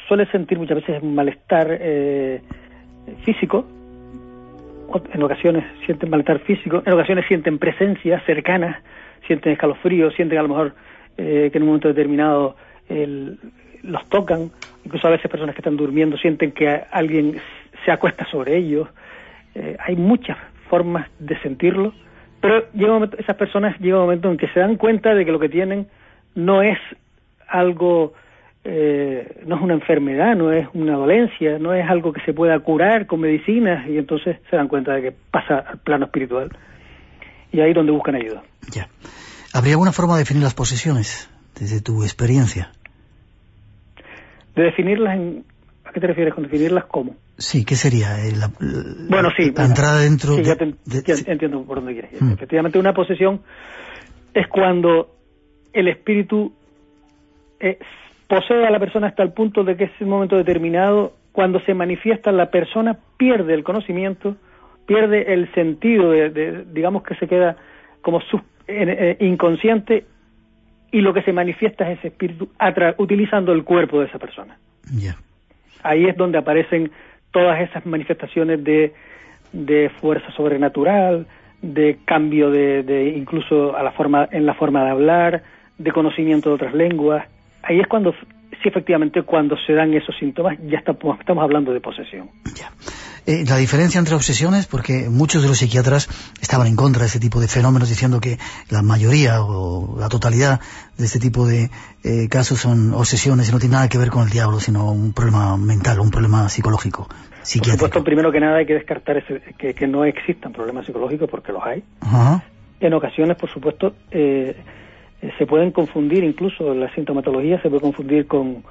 Speaker 18: suele sentir muchas veces un malestar físico, en ocasiones sienten malestar físico, en ocasiones sienten presencias cercanas, sienten escalofríos, sienten a lo mejor que en un momento determinado los tocan, incluso a veces personas que están durmiendo sienten que alguien se acuesta sobre ellos. Hay muchas formas de sentirlo, pero esas personas llega un momento en que se dan cuenta de que lo que tienen no es algo, no es una enfermedad, no es una dolencia, no es algo que se pueda curar con medicinas, y entonces se dan cuenta de que pasa al plano espiritual, y ahí es donde buscan ayuda.
Speaker 2: Ya. ¿Habría alguna forma de definir las posesiones, desde tu experiencia?
Speaker 18: ¿De definirlas ¿a qué te refieres con definirlas cómo?
Speaker 2: Sí, ¿qué sería?
Speaker 18: Bueno, sí.
Speaker 2: La entrada dentro...
Speaker 18: Sí, ya entiendo por dónde quieres. Efectivamente, una posesión es cuando el espíritu posee a la persona hasta el punto de que es un momento determinado, cuando se manifiesta, la persona pierde el conocimiento, pierde el sentido, digamos que se queda como inconsciente, y lo que se manifiesta es ese espíritu utilizando el cuerpo de esa persona.
Speaker 2: Yeah.
Speaker 18: Ahí es donde aparecen todas esas manifestaciones de fuerza sobrenatural, de cambio de incluso en la forma de hablar, de conocimiento de otras lenguas. Ahí es cuando, sí, efectivamente, cuando se dan esos síntomas, ya estamos hablando de posesión.
Speaker 2: Yeah. La diferencia entre obsesiones, porque muchos de los psiquiatras estaban en contra de este tipo de fenómenos, diciendo que la mayoría o la totalidad de este tipo de casos son obsesiones y no tiene nada que ver con el diablo, sino un problema mental, un problema psicológico, psiquiátrico.
Speaker 18: Por supuesto, primero que nada hay que descartar que no existan problemas psicológicos, porque los hay.
Speaker 2: Ajá.
Speaker 18: En ocasiones, por supuesto, se pueden confundir, incluso la sintomatología se puede confundir con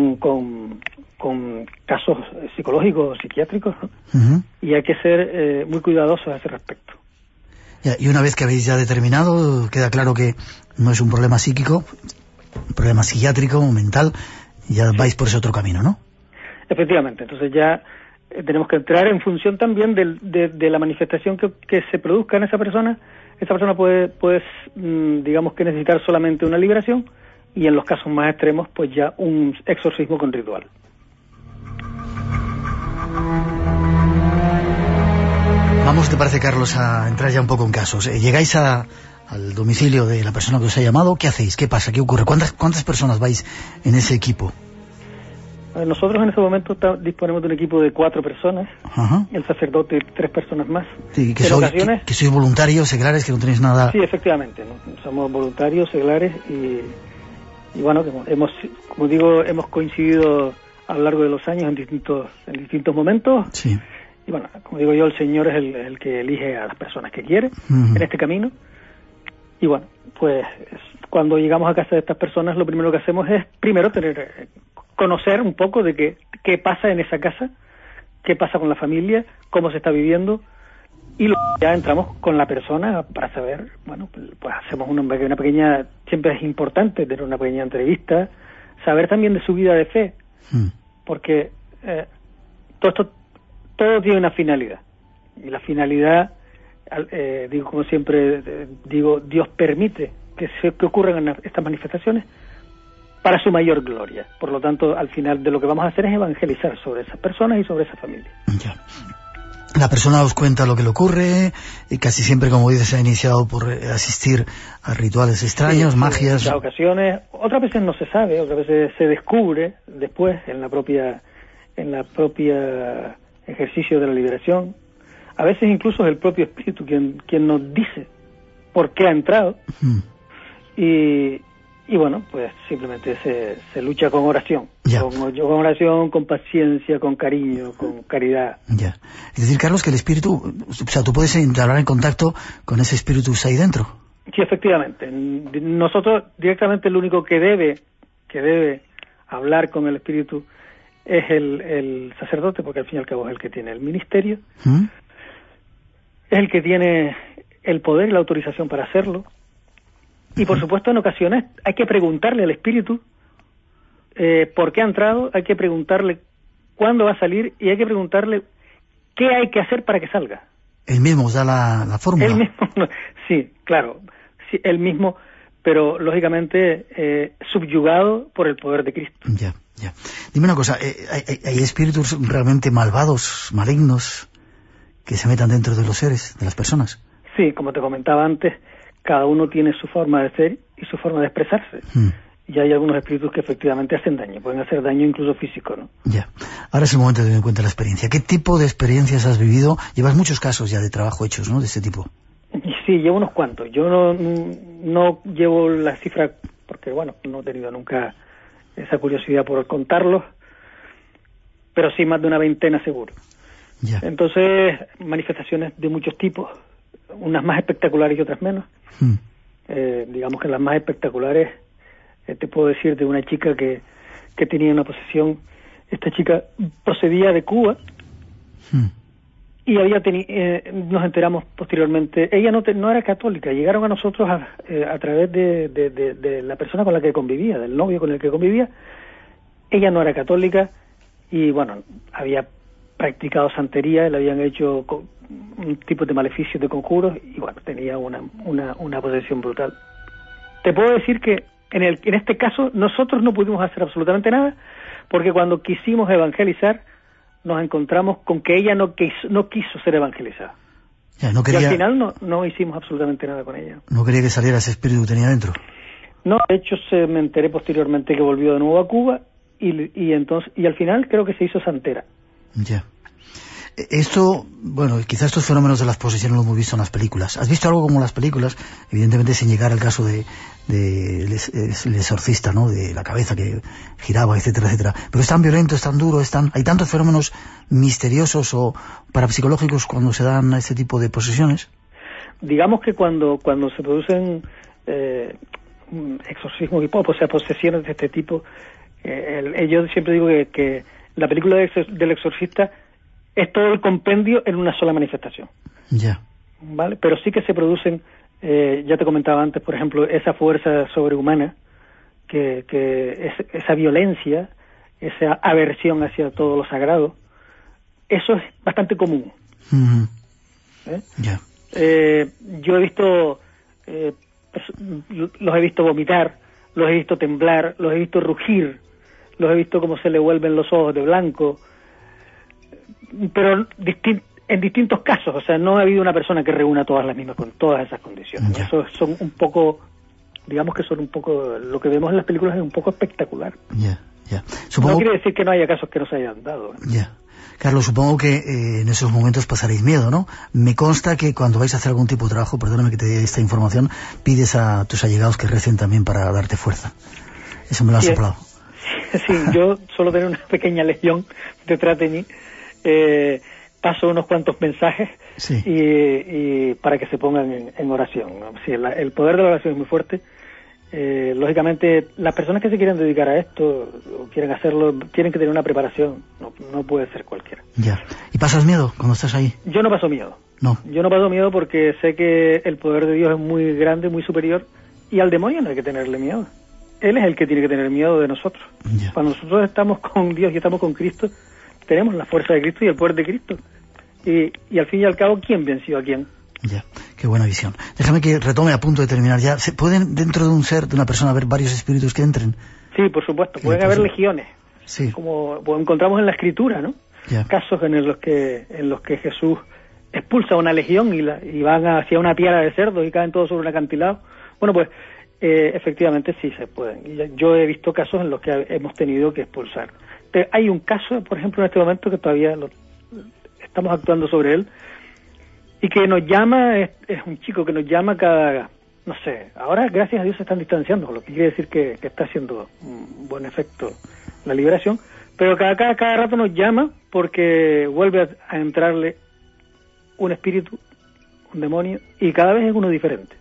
Speaker 18: casos psicológicos o psiquiátricos, ¿no?
Speaker 2: Uh-huh.
Speaker 18: Y hay que ser muy cuidadosos a ese respecto.
Speaker 2: Ya, y una vez que habéis ya determinado, queda claro que no es un problema psíquico, un problema psiquiátrico o mental, ya vais por ese otro camino, ¿no?
Speaker 18: Efectivamente, entonces ya tenemos que entrar en función también de la manifestación que se produzca en esa persona. Esa persona puede digamos que necesitar solamente una liberación, y en los casos más extremos, pues ya un exorcismo con ritual.
Speaker 2: Vamos, ¿te parece, Carlos, a entrar ya un poco en casos? Llegáis al domicilio de la persona que os ha llamado, ¿qué hacéis? ¿Qué pasa? ¿Qué ocurre? ¿Cuántas personas vais en ese equipo?
Speaker 18: Nosotros en ese momento disponemos de un equipo de 4 personas,
Speaker 2: ajá,
Speaker 18: el sacerdote y 3 personas más.
Speaker 2: Sí, que sois voluntarios, seglares, que no tenéis nada...
Speaker 18: Sí, efectivamente, ¿no? Somos voluntarios, seglares, y bueno, como digo, hemos coincidido a lo largo de los años en distintos momentos.
Speaker 2: Sí.
Speaker 18: Y bueno, como digo yo, el Señor es el que elige a las personas que quiere en este camino. Y bueno, pues cuando llegamos a casa de estas personas, lo primero que hacemos es primero conocer un poco de qué pasa en esa casa, qué pasa con la familia, cómo se está viviendo, y luego ya entramos con la persona para saber, bueno, pues hacemos una pequeña, siempre es importante tener una pequeña entrevista, saber también de su vida de fe, porque todo tiene una finalidad, y la finalidad, digo, como siempre digo, Dios permite que ocurran estas manifestaciones para su mayor gloria. Por lo tanto, al final de lo que vamos a hacer es evangelizar sobre esas personas y sobre esa familia.
Speaker 2: Ya. La persona os cuenta lo que le ocurre, y casi siempre, como dices, se ha iniciado por asistir a rituales extraños, magias...
Speaker 18: En ocasiones, otras veces no se sabe, otras veces se descubre después en la propia ejercicio de la liberación. A veces incluso es el propio espíritu quien nos dice por qué ha entrado. Y bueno, pues simplemente se lucha con oración, con oración, con paciencia, con cariño, con caridad.
Speaker 2: Ya. Es decir, Carlos, que el espíritu, o sea, tú puedes entrar en contacto con ese espíritu ahí dentro.
Speaker 18: Sí, efectivamente. Nosotros directamente el único que debe hablar con el espíritu es el sacerdote, porque al fin y al cabo es el que tiene el ministerio, es el que tiene el poder y la autorización para hacerlo. Y por supuesto, en ocasiones hay que preguntarle al espíritu por qué ha entrado, hay que preguntarle cuándo va a salir, y hay que preguntarle qué hay que hacer para que salga.
Speaker 2: Él mismo os da la fórmula.
Speaker 18: Él mismo, sí, claro, sí, él mismo pero lógicamente subyugado por el poder de Cristo.
Speaker 2: Ya. Dime una cosa, ¿hay espíritus realmente malvados, malignos, que se metan dentro de los seres, de las personas?
Speaker 18: Sí, como te comentaba antes, cada uno tiene su forma de ser y su forma de expresarse. Y hay algunos espíritus que efectivamente hacen daño, pueden hacer daño incluso físico, ¿no? Ya. Ahora es el momento de tener en cuenta la experiencia. ¿Qué tipo de experiencias has vivido? Llevas muchos casos ya de trabajo hechos, ¿no?, de este tipo. Sí, llevo unos cuantos. Yo no llevo la cifra porque, bueno, no he tenido nunca esa curiosidad por contarlos, pero sí más de una veintena seguro. Ya. Entonces, manifestaciones de muchos tipos, unas más espectaculares y otras menos. Digamos que las más espectaculares, te puedo decir de una chica que tenía una posesión. Esta chica procedía de Cuba y nos enteramos posteriormente. Ella no era católica, llegaron a nosotros a través de la persona con la que convivía, del novio con el que convivía. Ella no era católica y, bueno, había practicado santería, le habían hecho un tipo de maleficios, de conjuros, y, bueno, tenía una posesión brutal. Te puedo decir que en este caso nosotros no pudimos hacer absolutamente nada, porque cuando quisimos evangelizar nos encontramos con que ella no quiso ser evangelizada. Ya, no quería... Y al final no hicimos absolutamente nada con ella. ¿No quería que saliera ese espíritu que tenía dentro? No, de hecho me enteré posteriormente que volvió de nuevo a Cuba y al final creo que se hizo santera. Ya. Esto, bueno, quizás estos fenómenos de las posesiones los hemos visto en las películas. ¿Has visto algo como las películas? Evidentemente sin llegar al caso de el exorcista, ¿no?, de la cabeza que giraba, etcétera, etcétera. Pero es tan violento, es tan duro, hay tantos fenómenos misteriosos o parapsicológicos cuando se dan este tipo de posesiones. Digamos que cuando se producen exorcismos, o sea, posesiones de este tipo, yo siempre digo que la película del exorcista es todo el compendio en una sola manifestación. Ya. ¿Vale? Pero sí que se producen, ya te comentaba antes, por ejemplo, esa fuerza sobrehumana, esa violencia, esa aversión hacia todo lo sagrado, eso es bastante común. Ya. Yo he visto, los he visto vomitar, los he visto temblar, los he visto rugir, los he visto cómo se le vuelven los ojos de blanco, pero en distintos casos. O sea, no ha habido una persona que reúna todas las mismas con todas esas condiciones. Ya. Eso son un poco, digamos que son un poco, lo que vemos en las películas es un poco espectacular. Ya. No quiere decir que no haya casos que no se hayan dado. Ya. Carlos, supongo que en esos momentos pasaréis miedo, ¿no? Me consta que cuando vais a hacer algún tipo de trabajo, perdóname que te dé esta información, pides a tus allegados que recen también para darte fuerza. Eso me lo has soplado. Sí, yo suelo tener una pequeña legión detrás de mí. Paso unos cuantos mensajes y para que se pongan en oración, ¿no? Sí, el poder de la oración es muy fuerte. Lógicamente, las personas que se quieren dedicar a esto o quieren hacerlo, tienen que tener una preparación. No puede ser cualquiera. Ya. ¿Y pasas miedo cuando estás ahí? Yo no paso miedo. No. Yo no paso miedo porque sé que el poder de Dios es muy grande, muy superior, y al demonio no hay que tenerle miedo. Él es el que tiene que tener miedo de nosotros. Ya. Cuando nosotros estamos con Dios y estamos con Cristo, tenemos la fuerza de Cristo y el poder de Cristo. Y al fin y al cabo, ¿quién venció a quién? Ya, qué buena visión. Déjame que retome a punto de terminar ya. ¿Se pueden dentro de un ser, de una persona, haber varios espíritus que entren? Sí, por supuesto. Pueden haber legiones. Sí. Como encontramos en la Escritura, ¿no? Ya. Casos en los que Jesús expulsa una legión y van hacia una piara de cerdos y caen todos sobre un acantilado. Bueno, pues efectivamente sí se pueden. Y yo he visto casos en los que hemos tenido que expulsar. Pero hay un caso, por ejemplo, en este momento que todavía estamos actuando sobre él, y que nos llama, es un chico que nos llama cada, no sé, ahora gracias a Dios se están distanciando, lo que quiere decir que está haciendo un buen efecto la liberación, pero cada rato nos llama porque vuelve a entrarle un espíritu, un demonio, y cada vez es uno diferente.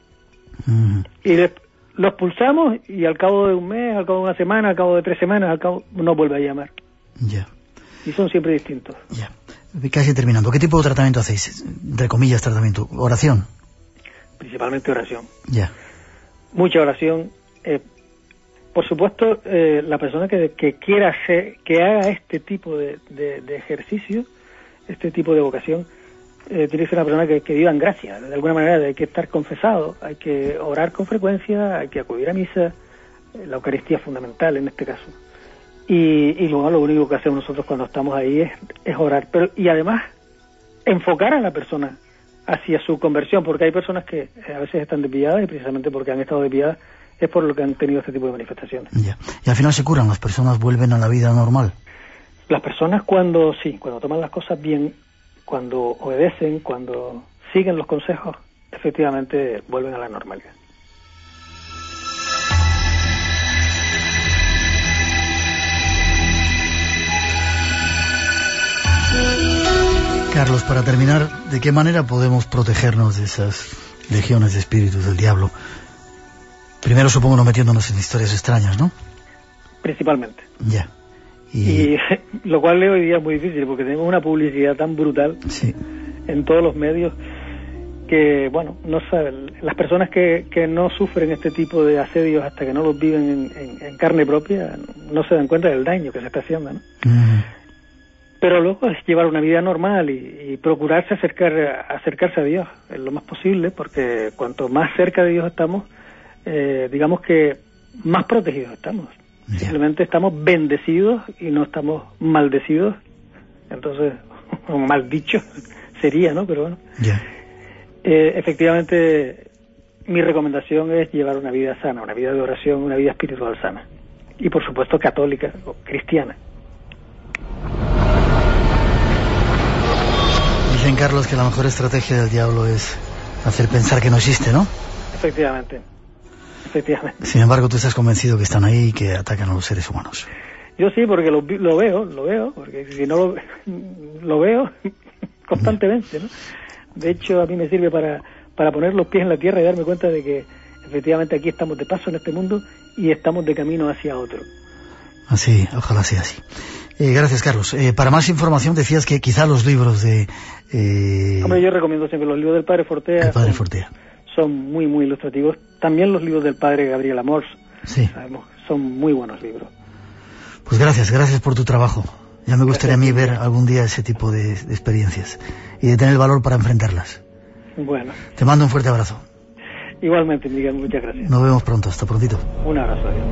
Speaker 18: Y lo expulsamos y al cabo de un mes, al cabo de una semana, al cabo de 3 semanas, al cabo nos vuelve a llamar. Ya. Y son siempre distintos. Ya. Casi terminando. ¿Qué tipo de tratamiento hacéis? Entre comillas, tratamiento. ¿Oración? Principalmente oración. Ya. Mucha oración. Por supuesto, la persona que quiera hacer, que haga este tipo de ejercicio, este tipo de vocación, tiene que ser una persona que viva en gracia. De alguna manera hay que estar confesado, hay que orar con frecuencia, hay que acudir a misa. La Eucaristía es fundamental en este caso. Y luego lo único que hacemos nosotros cuando estamos ahí es orar. Y además enfocar a la persona hacia su conversión, porque hay personas que a veces están desviadas y precisamente porque han estado desviadas es por lo que han tenido este tipo de manifestaciones.
Speaker 2: Ya. Y al final se curan, las personas vuelven a la vida normal.
Speaker 18: Las personas cuando toman las cosas bien, cuando obedecen, cuando siguen los consejos, efectivamente vuelven a la normalidad.
Speaker 2: Carlos, para terminar, ¿de qué manera podemos protegernos de esas legiones de espíritus del diablo? Primero supongo no metiéndonos en historias extrañas, ¿no?
Speaker 18: Principalmente.
Speaker 2: Ya.
Speaker 18: Y lo cual hoy día es muy difícil porque tenemos una publicidad tan brutal en todos los medios que, bueno, no saben, las personas que no sufren este tipo de asedios hasta que no los viven en carne propia no se dan cuenta del daño que se está haciendo, ¿no? Pero luego es llevar una vida normal y procurarse acercarse a Dios en lo más posible, porque cuanto más cerca de Dios estamos, digamos que más protegidos estamos. Simplemente estamos bendecidos y no estamos maldecidos. Entonces, o mal dicho sería, ¿no? Pero bueno. Efectivamente, mi recomendación es llevar una vida sana, una vida de oración, una vida espiritual sana. Y por supuesto católica o cristiana.
Speaker 2: Dicen, Carlos, que la mejor estrategia del diablo es hacer pensar que no existe, ¿no?
Speaker 18: Efectivamente.
Speaker 2: Sin embargo, tú estás convencido que están ahí y que atacan a los seres humanos.
Speaker 18: Yo sí, porque lo veo, porque si no lo veo constantemente, ¿no? De hecho, a mí me sirve para poner los pies en la tierra y darme cuenta de que efectivamente aquí estamos de paso en este mundo y estamos de camino hacia otro.
Speaker 2: Así, ojalá sea así. Gracias, Carlos. Para más información decías que quizá los libros de...
Speaker 18: Hombre, yo recomiendo siempre los libros del Padre Fortea.
Speaker 2: El Padre Fortea.
Speaker 18: Son muy, muy ilustrativos. También los libros del Padre Gabriel Amors.
Speaker 2: Sí.
Speaker 18: Sabemos, son muy buenos libros.
Speaker 2: Pues gracias por tu trabajo. Ya me gustaría a mí ver algún día ese tipo de experiencias y de tener el valor para enfrentarlas.
Speaker 18: Bueno.
Speaker 2: Te mando un fuerte abrazo.
Speaker 18: Igualmente, Miguel, muchas gracias.
Speaker 2: Nos vemos pronto, hasta prontito.
Speaker 18: Un abrazo, adiós.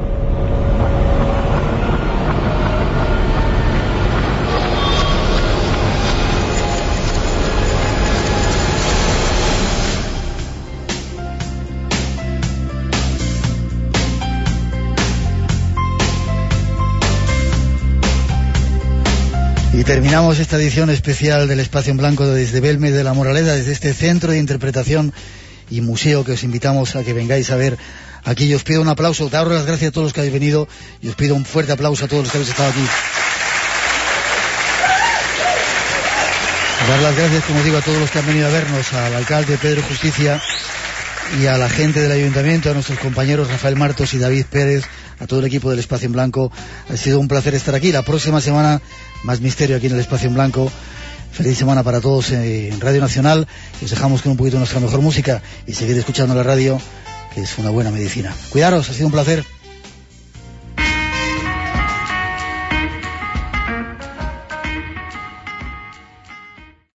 Speaker 2: Y terminamos esta edición especial del Espacio en Blanco desde Belmez de la Moraleda, desde este centro de interpretación y museo que os invitamos a que vengáis a ver aquí. Y os pido un aplauso, daros las gracias a todos los que habéis venido y os pido un fuerte aplauso a todos los que habéis estado aquí. Dar las gracias, como digo, a todos los que han venido a vernos, al alcalde Pedro Justicia y a la gente del ayuntamiento, a nuestros compañeros Rafael Martos y David Pérez, a todo el equipo del Espacio en Blanco. Ha sido un placer estar aquí. La próxima semana más misterio aquí en el Espacio en Blanco. Feliz semana para todos en Radio Nacional. Y os dejamos con un poquito de nuestra mejor música y seguir escuchando la radio, que es una buena medicina. Cuidaros, ha sido un placer.